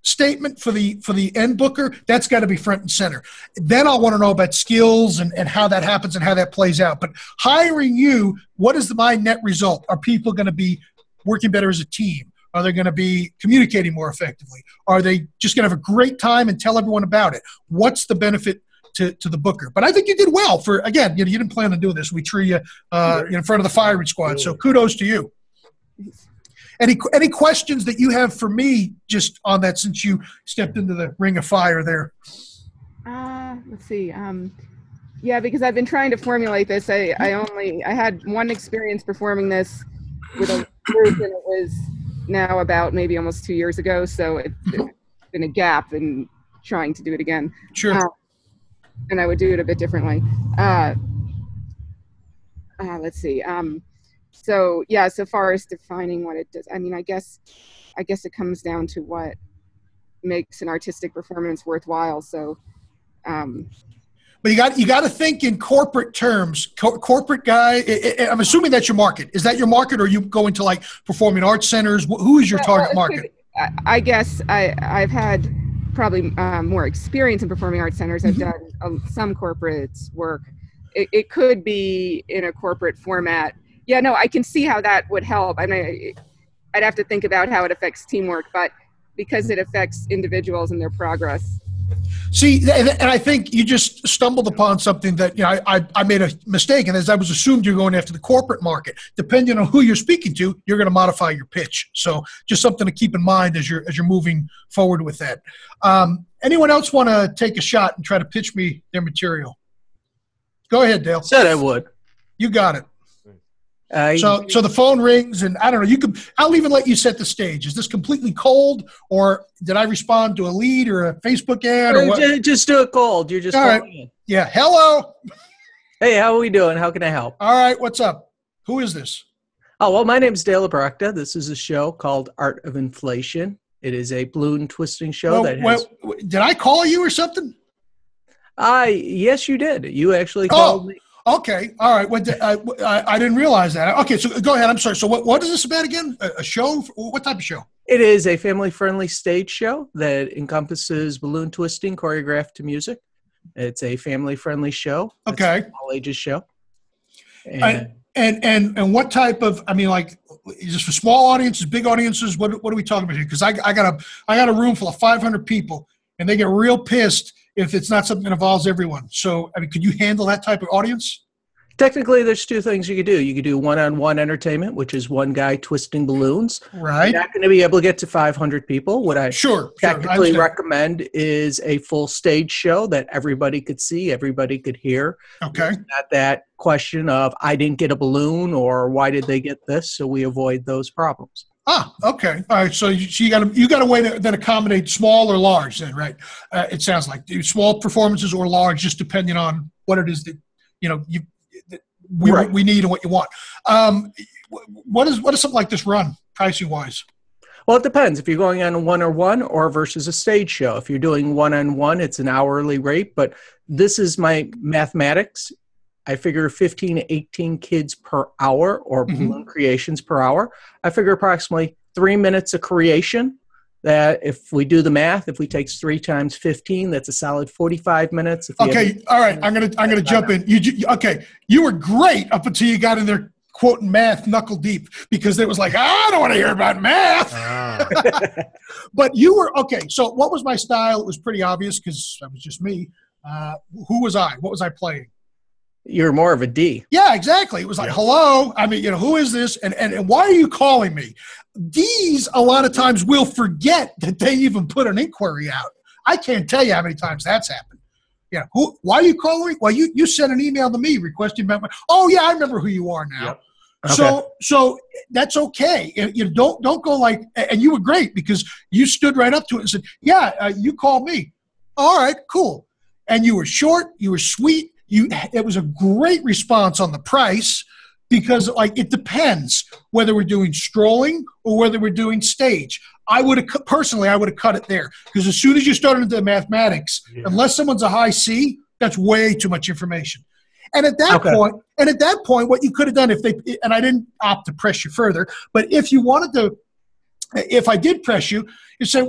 statement for the end booker, that's got to be front and center. Then I'll want to know about skills and how that happens and how that plays out. But hiring you, what is my net result? Are people going to be working better as a team? Are they going to be communicating more effectively? Are they just going to have a great time and tell everyone about it? What's the benefit to the booker? But I think you did well for, again, you didn't plan on doing this. We threw you in front of the firing squad. So kudos to you. Any questions that you have for me just on that since you stepped into the ring of fire there? Let's see. Yeah, because I've been trying to formulate this. I had one experience performing this with a group, and it was now about maybe almost 2 years ago. So it's been a gap in trying to do it again. Sure. And I would do it a bit differently. Let's see. So yeah, so far as defining what it does, I mean, I guess it comes down to what makes an artistic performance worthwhile. So, but you got to think in corporate terms. Corporate guy, I'm assuming that's your market. Is that your market, or are you going to like performing arts centers? Who is your target market? I guess I've had probably more experience in performing arts centers. I've done some corporate work. It could be in a corporate format. Yeah, no, I can see how that would help. I mean, I'd have to think about how it affects teamwork, but because it affects individuals and their progress. See, and I think you just stumbled upon something that, I made a mistake, and as I was assumed you're going after the corporate market. Depending on who you're speaking to, you're going to modify your pitch. So just something to keep in mind as you're moving forward with that. Anyone else want to take a shot and try to pitch me their material? Go ahead, Dale. Said I would. You got it. So the phone rings, and I don't know. I'll even let you set the stage. Is this completely cold, or did I respond to a lead or a Facebook ad? Or what? Just do it cold. You're just calling in. Yeah. Hello. Hey, how are we doing? How can I help? All right. What's up? Who is this? Oh, well, my name is Dale Abrakta. This is a show called Art of Inflation. It is a balloon twisting show did I call you or something? Yes, you did. You actually called me. Okay. All right. I didn't realize that. Okay. So go ahead. I'm sorry. So what is this about again? A show? What type of show? It is a family-friendly stage show that encompasses balloon twisting choreographed to music. It's a family-friendly show. Okay. It's an all ages show. And what type of, I mean, like, is this for small audiences, big audiences? What are we talking about here? Because I got a room full of 500 people, and they get real pissed if it's not something that involves everyone. So, I mean, could you handle that type of audience? Technically, there's two things you could do. You could do one-on-one entertainment, which is one guy twisting balloons. Right. You're not going to be able to get to 500 people. What I technically recommend is a full stage show that everybody could see, everybody could hear. Okay. Not that question of, I didn't get a balloon, or why did they get this? So we avoid those problems. Okay. All right. So you got a way to then accommodate small or large then, right? It sounds like small performances or large, just depending on what it is that, we need and what you want. What does something like this run pricing wise? Well, it depends. If you're going on a one-on-one or versus a stage show. If you're doing one-on-one, it's an hourly rate, but this is my mathematics. I figure 15 to 18 kids per hour, or balloon creations per hour. I figure approximately 3 minutes of creation. That if we do the math, if we take 3 times 15, that's a solid 45 minutes. Okay, all right. I'm gonna jump in. You were great up until you got in there quoting math knuckle deep, because it was like, I don't want to hear about math. But you were okay. So what was my style? It was pretty obvious because that was just me. Who was I? What was I playing? You're more of a D. Yeah, exactly. It was like, hello. I mean, who is this? And why are you calling me? D's a lot of times will forget that they even put an inquiry out. I can't tell you how many times that's happened. Yeah. Why are you calling? Well, you sent an email to me requesting about oh yeah, I remember who you are now. Yep. Okay. So that's okay. You don't go like, and you were great because you stood right up to it and said, yeah, you called me. All right, cool. And you were short, you were sweet. It was a great response on the price, because like it depends whether we're doing strolling or whether we're doing stage. I would have cut it there, because as soon as you start into the mathematics, unless someone's a high C, that's way too much information. And at that point, what you could have done and I didn't opt to press you further, but if you wanted to, if I did press you, you say, well,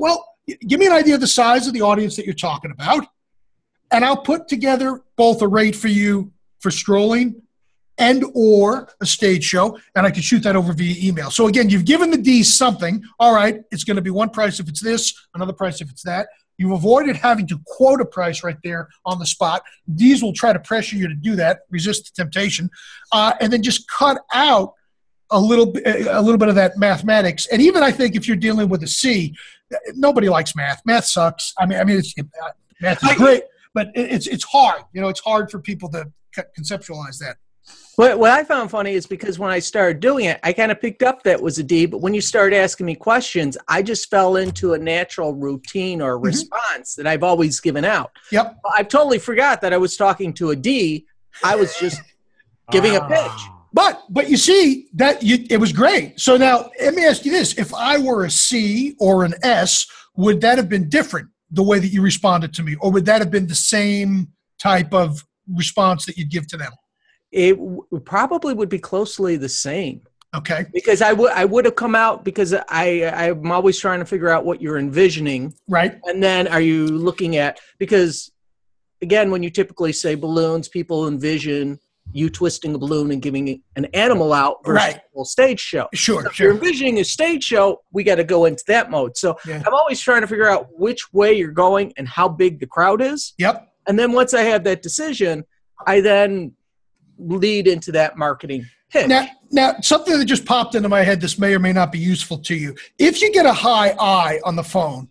give me an idea of the size of the audience that you're talking about, and I'll put together both a rate for you for strolling and or a stage show, and I can shoot that over via email. So again, you've given the D's something. All right, it's going to be one price if it's this, another price if it's that. You've avoided having to quote a price right there on the spot. D's will try to pressure you to do that, resist the temptation, and then just cut out a little bit of that mathematics. And even I think if you're dealing with a C, nobody likes math. Math sucks. I mean, math is great, but it's hard. It's hard for people to conceptualize that. What I found funny is because when I started doing it, I kind of picked up that was a D, but when you started asking me questions, I just fell into a natural routine or response that I've always given out. Yep. I totally forgot that I was talking to a D. I was just giving a pitch. But you see, it was great. So now let me ask you this. If I were a C or an S, would that have been different, the way that you responded to me? Or would that have been the same type of response that you'd give to them? It probably would be closely the same. Okay. Because I would have come out because I'm always trying to figure out what you're envisioning. Right. And then are you looking at, because again, when you typically say balloons, people envision you twisting a balloon and giving an animal out versus a full stage show. Sure, so if you're envisioning a stage show, we got to go into that mode. So I'm always trying to figure out which way you're going and how big the crowd is. Yep. And then once I have that decision, I then lead into that marketing pitch. Now, something that just popped into my head, this may or may not be useful to you. If you get a high I on the phone,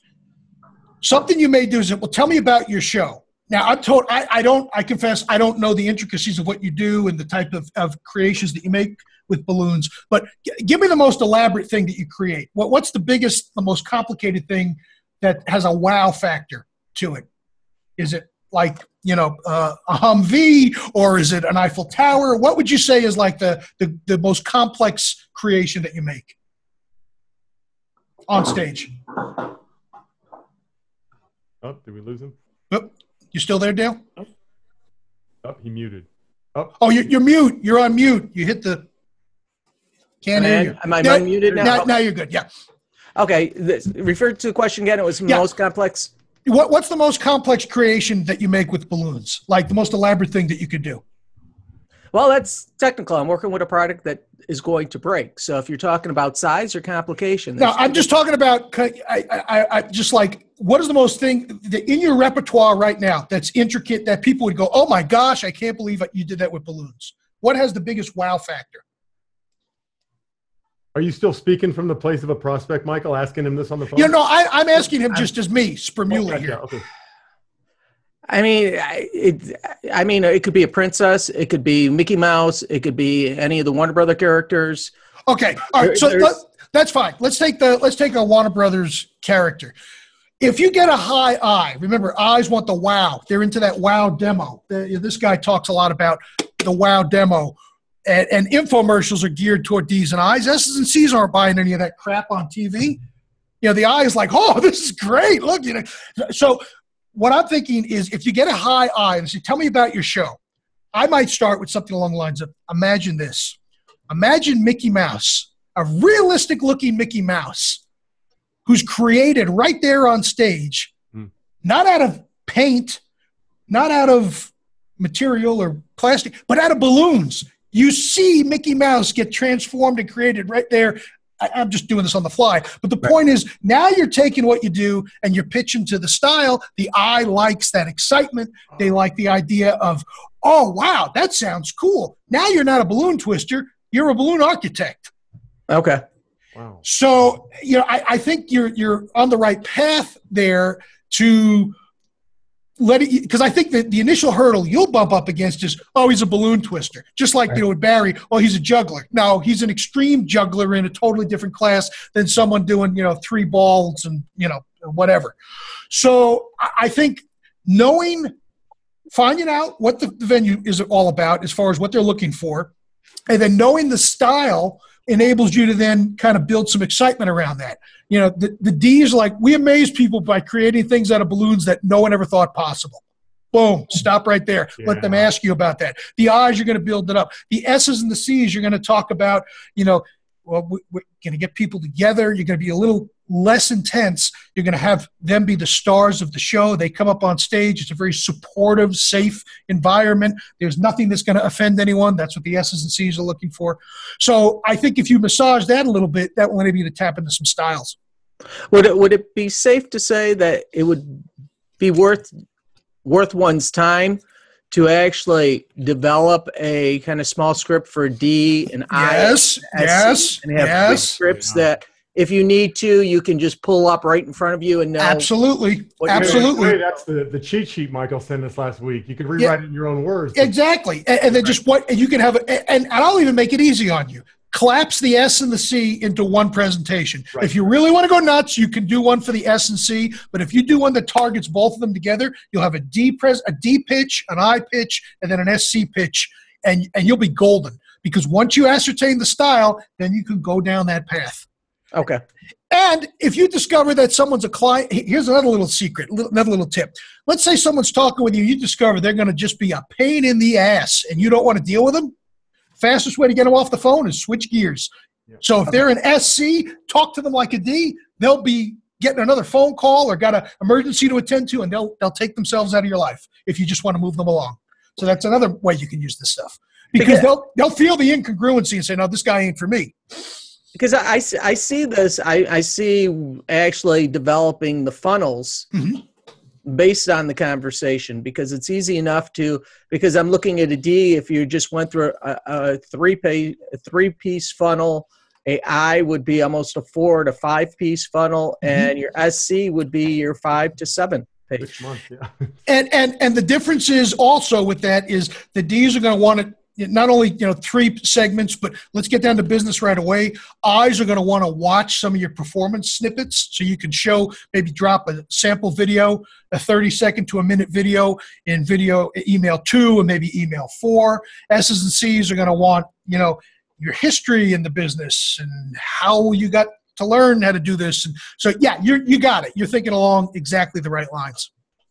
something you may do is, well, tell me about your show. Now, I confess, I don't know the intricacies of what you do and the type of creations that you make with balloons, but give me the most elaborate thing that you create. What's the biggest, the most complicated thing that has a wow factor to it? Is it like, a Humvee, or is it an Eiffel Tower? What would you say is like the most complex creation that you make on stage? Oh, did we lose him? Oh, you still there, Dale? Oh, he muted. Oh, you're mute. You're on mute. You hit the. Can't hear you. Am I unmuted now? Now you're good. Yeah. Okay. Refer to the question again. It was most complex. What's the most complex creation that you make with balloons? Like the most elaborate thing that you could do? Well, that's technical. I'm working with a product that is going to break. So if you're talking about size or complication. No, I'm just talking about, I just like, what is the most thing that in your repertoire right now that's intricate that people would go, oh my gosh, I can't believe you did that with balloons? What has the biggest wow factor? Are you still speaking from the place of a prospect, Michael, asking him this on the phone? I'm asking him just as me, Spermula here. Okay. I mean, it could be a princess. It could be Mickey Mouse. It could be any of the Warner Brother characters. Okay. All right. So that's fine. Let's take a Warner Brothers character. If you get a high I, remember, eyes want the wow. They're into that wow demo. This guy talks a lot about the wow demo. And infomercials are geared toward D's and I's. S's and C's aren't buying any of that crap on TV. The I is like, oh, this is great. Look, So what I'm thinking is, if you get a high I and say, tell me about your show, I might start with something along the lines of, imagine this. Imagine Mickey Mouse, a realistic-looking Mickey Mouse, who's created right there on stage, not out of paint, not out of material or plastic, but out of balloons. You see Mickey Mouse get transformed and created right there. I'm just doing this on the fly. But the point is, now you're taking what you do and you're pitching to the style. The eye likes that excitement. They like the idea of, oh, wow, that sounds cool. Now you're not a balloon twister. You're a balloon architect. Okay. Wow. So, I think you're on the right path there to let it, because I think that the initial hurdle you'll bump up against is, oh, he's a balloon twister. Just like with Barry, oh, he's a juggler. No, he's an extreme juggler in a totally different class than someone doing, 3 balls and, whatever. So I think finding out what the venue is all about as far as what they're looking for, and then knowing the style enables you to then kind of build some excitement around that. The D's like, we amaze people by creating things out of balloons that no one ever thought possible. Boom, stop right there. Yeah. Let them ask you about that. The I's, you're going to build it up. The S's and the C's, you're going to talk about, well, we're going to get people together. You're going to be a little less intense. You're going to have them be the stars of the show. They come up on stage. It's a very supportive, safe environment. There's nothing that's going to offend anyone. That's what the S's and C's are looking for. So I think if you massage that a little bit, that will enable you to tap into some styles. Would it be safe to say that it would be worth one's time to actually develop a kind of small script for D and I? Yes. And have quick scripts that if you need to, you can just pull up right in front of you and know. Absolutely. That's the cheat sheet Michael sent us last week. You could rewrite it in your own words. Exactly. And then just and you can have and I'll even make it easy on you. Collapse the S and the C into one presentation. Right. If you really want to go nuts, you can do one for the S and C. But if you do one that targets both of them together, you'll have a D pitch, an I pitch, and then an SC pitch, and you'll be golden. Because once you ascertain the style, then you can go down that path. Okay. And if you discover that someone's a client, here's another little secret, another little tip. Let's say someone's talking with you, you discover they're going to just be a pain in the ass, and you don't want to deal with them. Fastest way to get them off the phone is switch gears. Yeah. So if they're an SC, talk to them like a D. They'll be getting another phone call or got an emergency to attend to, and they'll take themselves out of your life if you just want to move them along. So that's another way you can use this stuff. Because they'll feel the incongruency and say, no, this guy ain't for me. Because I see this. I see actually developing the funnels based on the conversation, because it's easy enough to, because I'm looking at a D, if you just went through a three-piece funnel, a I would be almost a 4 to 5 piece funnel, and your SC would be your 5 to 7 page. 6 months, yeah. And the difference is also with that is the D's are going to want to not only 3 segments, but let's get down to business right away. I's are going to want to watch some of your performance snippets, so you can show, maybe drop a sample video, a 30-second to a minute video in video email 2 and maybe email 4. S's and C's are going to want your history in the business and how you got to learn how to do this. And so yeah, you got it. You're thinking along exactly the right lines.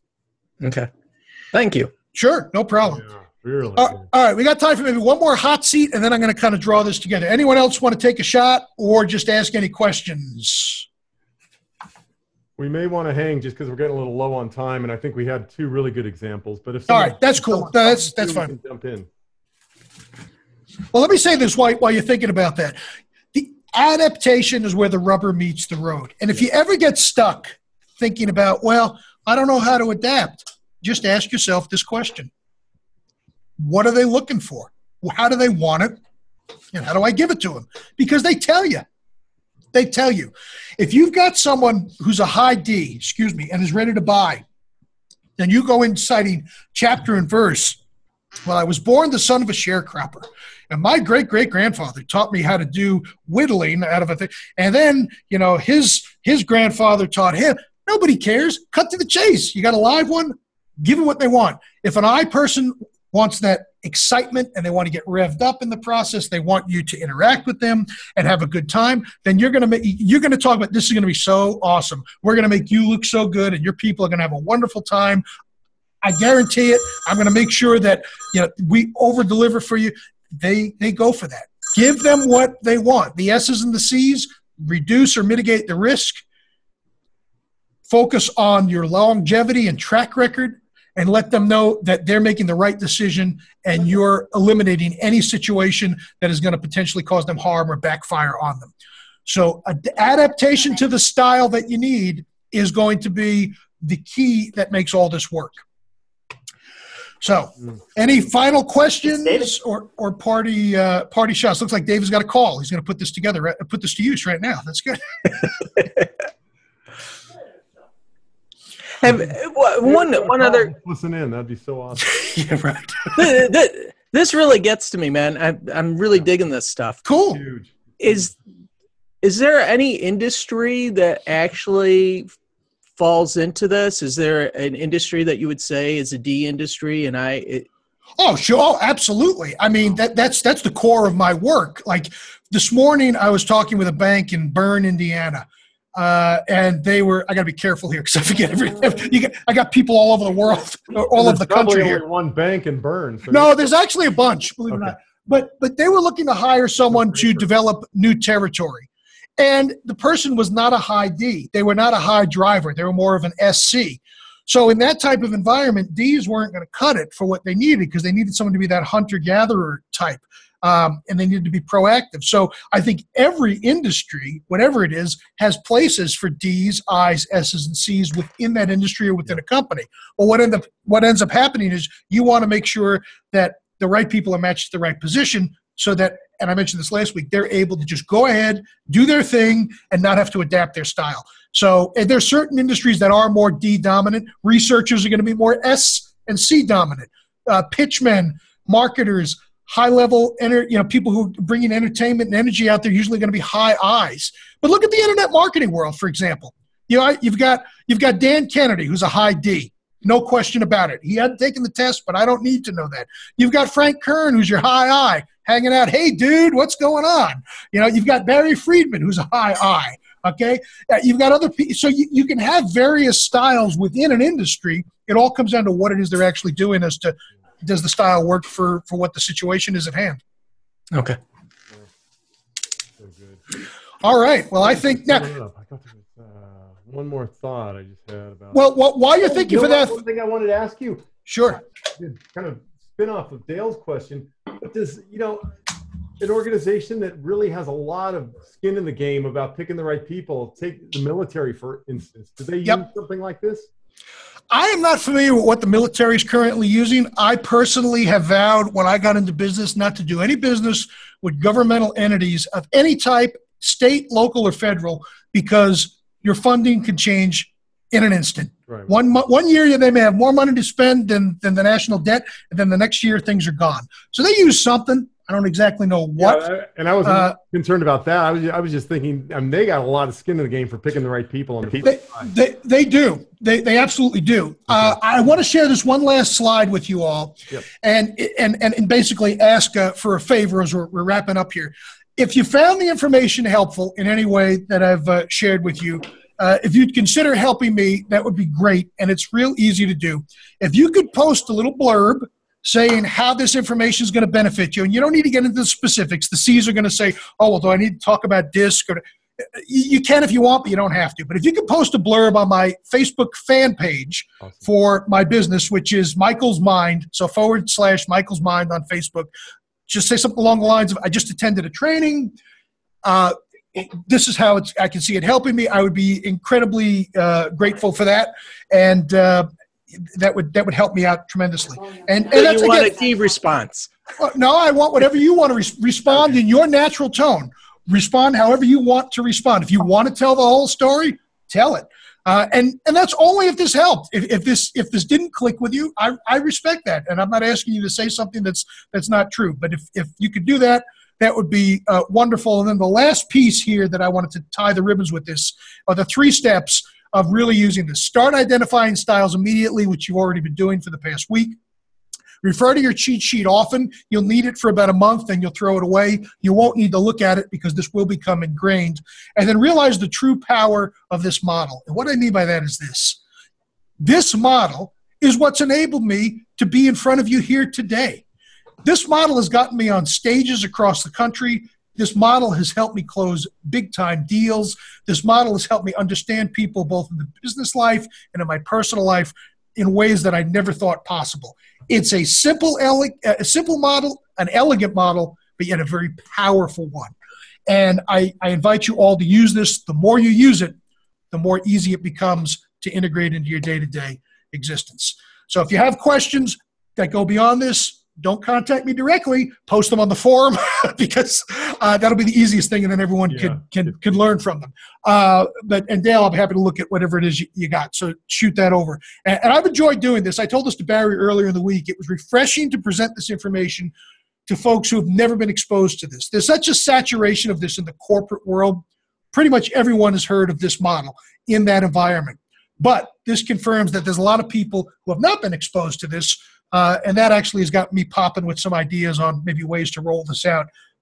Okay, thank you. Sure, no problem. Yeah. Really? All right, we got time for maybe one more hot seat, and then I'm going to kind of draw this together. Anyone else want to take a shot or just ask any questions? We may want to hang just because we're getting a little low on time, and I think we had 2 really good examples. But if all right, that's cool. That's fine. Jump in. Well, let me say this while you're thinking about that. The adaptation is where the rubber meets the road. And if you ever get stuck thinking about, well, I don't know how to adapt, just ask yourself this question. What are they looking for? How do they want it? And how do I give it to them? Because they tell you. They tell you. If you've got someone who's a high D, and is ready to buy, then you go in citing chapter and verse. Well, I was born the son of a sharecropper, and my great-great-grandfather taught me how to do whittling out of a thing. And then, his grandfather taught him. Nobody cares. Cut to the chase. You got a live one? Give them what they want. If an I person wants that excitement and they want to get revved up in the process, they want you to interact with them and have a good time, then you're going to talk about, this is going to be so awesome. We're going to make you look so good, and your people are going to have a wonderful time. I guarantee it. I'm going to make sure that we over-deliver for you. They go for that. Give them what they want. The S's and the C's, reduce or mitigate the risk. Focus on your longevity and track record, and let them know that they're making the right decision and you're eliminating any situation that is going to potentially cause them harm or backfire on them. So adaptation to the style that you need is going to be the key that makes all this work. So any final questions or party shots? Looks like David's got a call. He's going to put this together, put this to use right now. That's good. One other. Listen in. That'd be so awesome. Yeah, right. This really gets to me, man. I'm really digging this stuff. Cool. Huge. Is there any industry that actually falls into this? Is there an industry that you would say is a D industry? Oh, sure. Oh, absolutely. I mean, that's the core of my work. Like this morning, I was talking with a bank in Bern, Indiana. And they were, I got to be careful here because I forget everything. I got people all over the world, all over the country here. Only one bank in Bern. So no, there's actually a bunch, believe it or not. But they were looking to hire someone to develop new territory. And the person was not a high D. They were not a high driver. They were more of an SC. So in that type of environment, Ds weren't going to cut it for what they needed because they needed someone to be that hunter-gatherer type. And they needed to be proactive. So I think every industry, whatever it is, has places for Ds, Is, S's, and C's within that industry or within a company. Well, what ends up happening is you want to make sure that the right people are matched to the right position so that, and I mentioned this last week, they're able to just go ahead, do their thing, and not have to adapt their style. So there's certain industries that are more D dominant. Researchers are going to be more S and C dominant. Pitchmen, marketers, high-level, people who bring in entertainment and energy out there usually going to be high I's. But look at the internet marketing world, for example. You've got Dan Kennedy, who's a high D. No question about it. He hadn't taken the test, but I don't need to know that. You've got Frank Kern, who's your high I, hanging out. Hey, dude, what's going on? You've got Barry Friedman, who's a high I. Okay, you've got other people. So you can have various styles within an industry. It all comes down to what it is they're actually doing as to does the style work for what the situation is at hand. Okay. All right. Well, I think now. I thought there was one more thought I just had about. Well, while you're thinking for that, one thing I wanted to ask you. Sure. Kind of spin off of Dale's question, but does an organization that really has a lot of skin in the game about picking the right people, take the military for instance, do they use something like this? I am not familiar with what the military is currently using. I personally have vowed when I got into business not to do any business with governmental entities of any type, state, local, or federal, because your funding can change in an instant. Right. One year they may have more money to spend than the national debt, and then the next year things are gone. So they use something. I don't exactly know what. Yeah, and I wasn't concerned about that. I was just thinking, they got a lot of skin in the game for picking the right people. On the they do. They absolutely do. Okay. I want to share this one last slide with you all, and basically ask for a favor as we're wrapping up here. If you found the information helpful in any way that I've shared with you, if you'd consider helping me, that would be great. And it's real easy to do. If you could post a little blurb saying how this information is going to benefit you, and you don't need to get into the specifics. The C's are going to say, oh, well, do I need to talk about DISC? You can if you want, but you don't have to. But if you can post a blurb on my Facebook fan page for my business, which is Michael's Mind, so / Michael's Mind on Facebook, just say something along the lines of, I just attended a training. This is how I can see it helping me. I would be incredibly grateful for that. And that would help me out tremendously. And that's, you want a key response. No, I want whatever you want to respond in your natural tone. Respond however you want to respond. If you want to tell the whole story, tell it. And that's only if this helped. If this didn't click with you, I respect that, and I'm not asking you to say something that's not true. But if you could do that, that would be wonderful. And then the last piece here that I wanted to tie the ribbons with this are the 3 steps of really using this. Start identifying styles immediately, which you've already been doing for the past week. Refer to your cheat sheet often. You'll need it for about a month, then you'll throw it away. You won't need to look at it because this will become ingrained. And then realize the true power of this model. And what I mean by that is this. This model is what's enabled me to be in front of you here today. This model has gotten me on stages across the country. This model has helped me close big-time deals. This model has helped me understand people both in the business life and in my personal life in ways that I never thought possible. It's a simple model, an elegant model, but yet a very powerful one. And I invite you all to use this. The more you use it, the more easy it becomes to integrate into your day-to-day existence. So if you have questions that go beyond this, don't contact me directly. Post them on the forum because that'll be the easiest thing, and then everyone can learn from them. And Dale, I'll be happy to look at whatever it is you got. So shoot that over. And I've enjoyed doing this. I told this to Barry earlier in the week. It was refreshing to present this information to folks who have never been exposed to this. There's such a saturation of this in the corporate world. Pretty much everyone has heard of this model in that environment. But this confirms that there's a lot of people who have not been exposed to this. And that actually has got me popping with some ideas on maybe ways to roll this out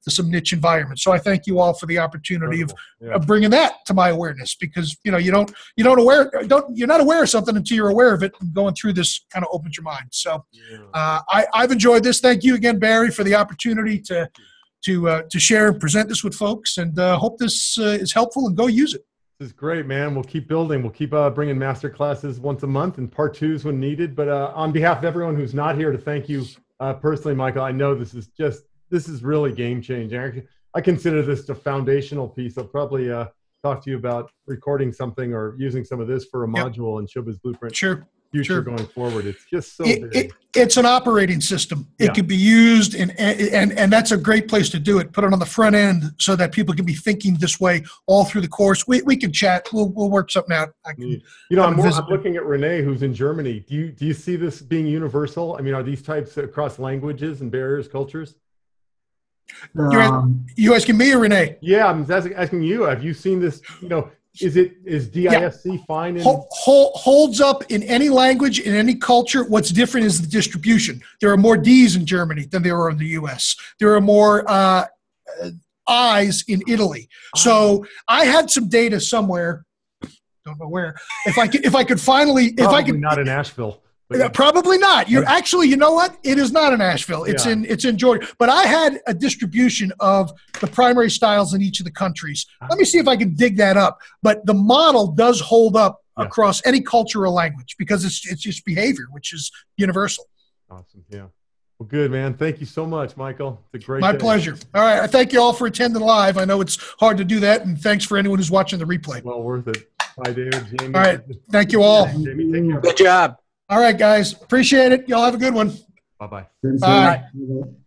some niche environments. So I thank you all for the opportunity of bringing that to my awareness, because you're not aware of something until you're aware of it, and going through this kind of opens your mind. So I've enjoyed this. Thank you again, Barry, for the opportunity to share and present this with folks, and hope this is helpful, and go use it. This is great, man. We'll keep building. We'll keep bringing master classes once a month and part twos when needed. But on behalf of everyone who's not here, to thank you personally, Michael. I know this is really game changing. I consider this a foundational piece. I'll probably talk to you about recording something or using some of this for a module in Showbiz Blueprint. Future going forward. It's just so big. It's an operating system. It could be used, and that's a great place to do it. Put it on the front end so that people can be thinking this way all through the course. We can chat. We'll work something out. I'm looking at Renee, who's in Germany. Do you see this being universal? I mean, are these types across languages and barriers, cultures? You asking me or Renee? Yeah, I'm asking you. Have you seen this? Is DISC fine? Holds up in any language, in any culture. What's different is the distribution. There are more D's in Germany than there are in the U.S. There are more I's in Italy. So I had some data somewhere, don't know where. If I could finally, not in Asheville. Probably not. You're actually, you know what? It is not in Asheville. It's in Georgia. But I had a distribution of the primary styles in each of the countries. Let me see if I can dig that up. But the model does hold up across any culture or language, because it's just behavior, which is universal. Awesome. Yeah. Well, good, man. Thank you so much, Michael. It's a great day. Pleasure. All right. I thank you all for attending live. I know it's hard to do that, and thanks for anyone who's watching the replay. Well worth it. Bye, David. Jamie. All right. Thank you all. Jamie, take care. Good job. All right, guys. Appreciate it. Y'all have a good one. Bye-bye. Bye.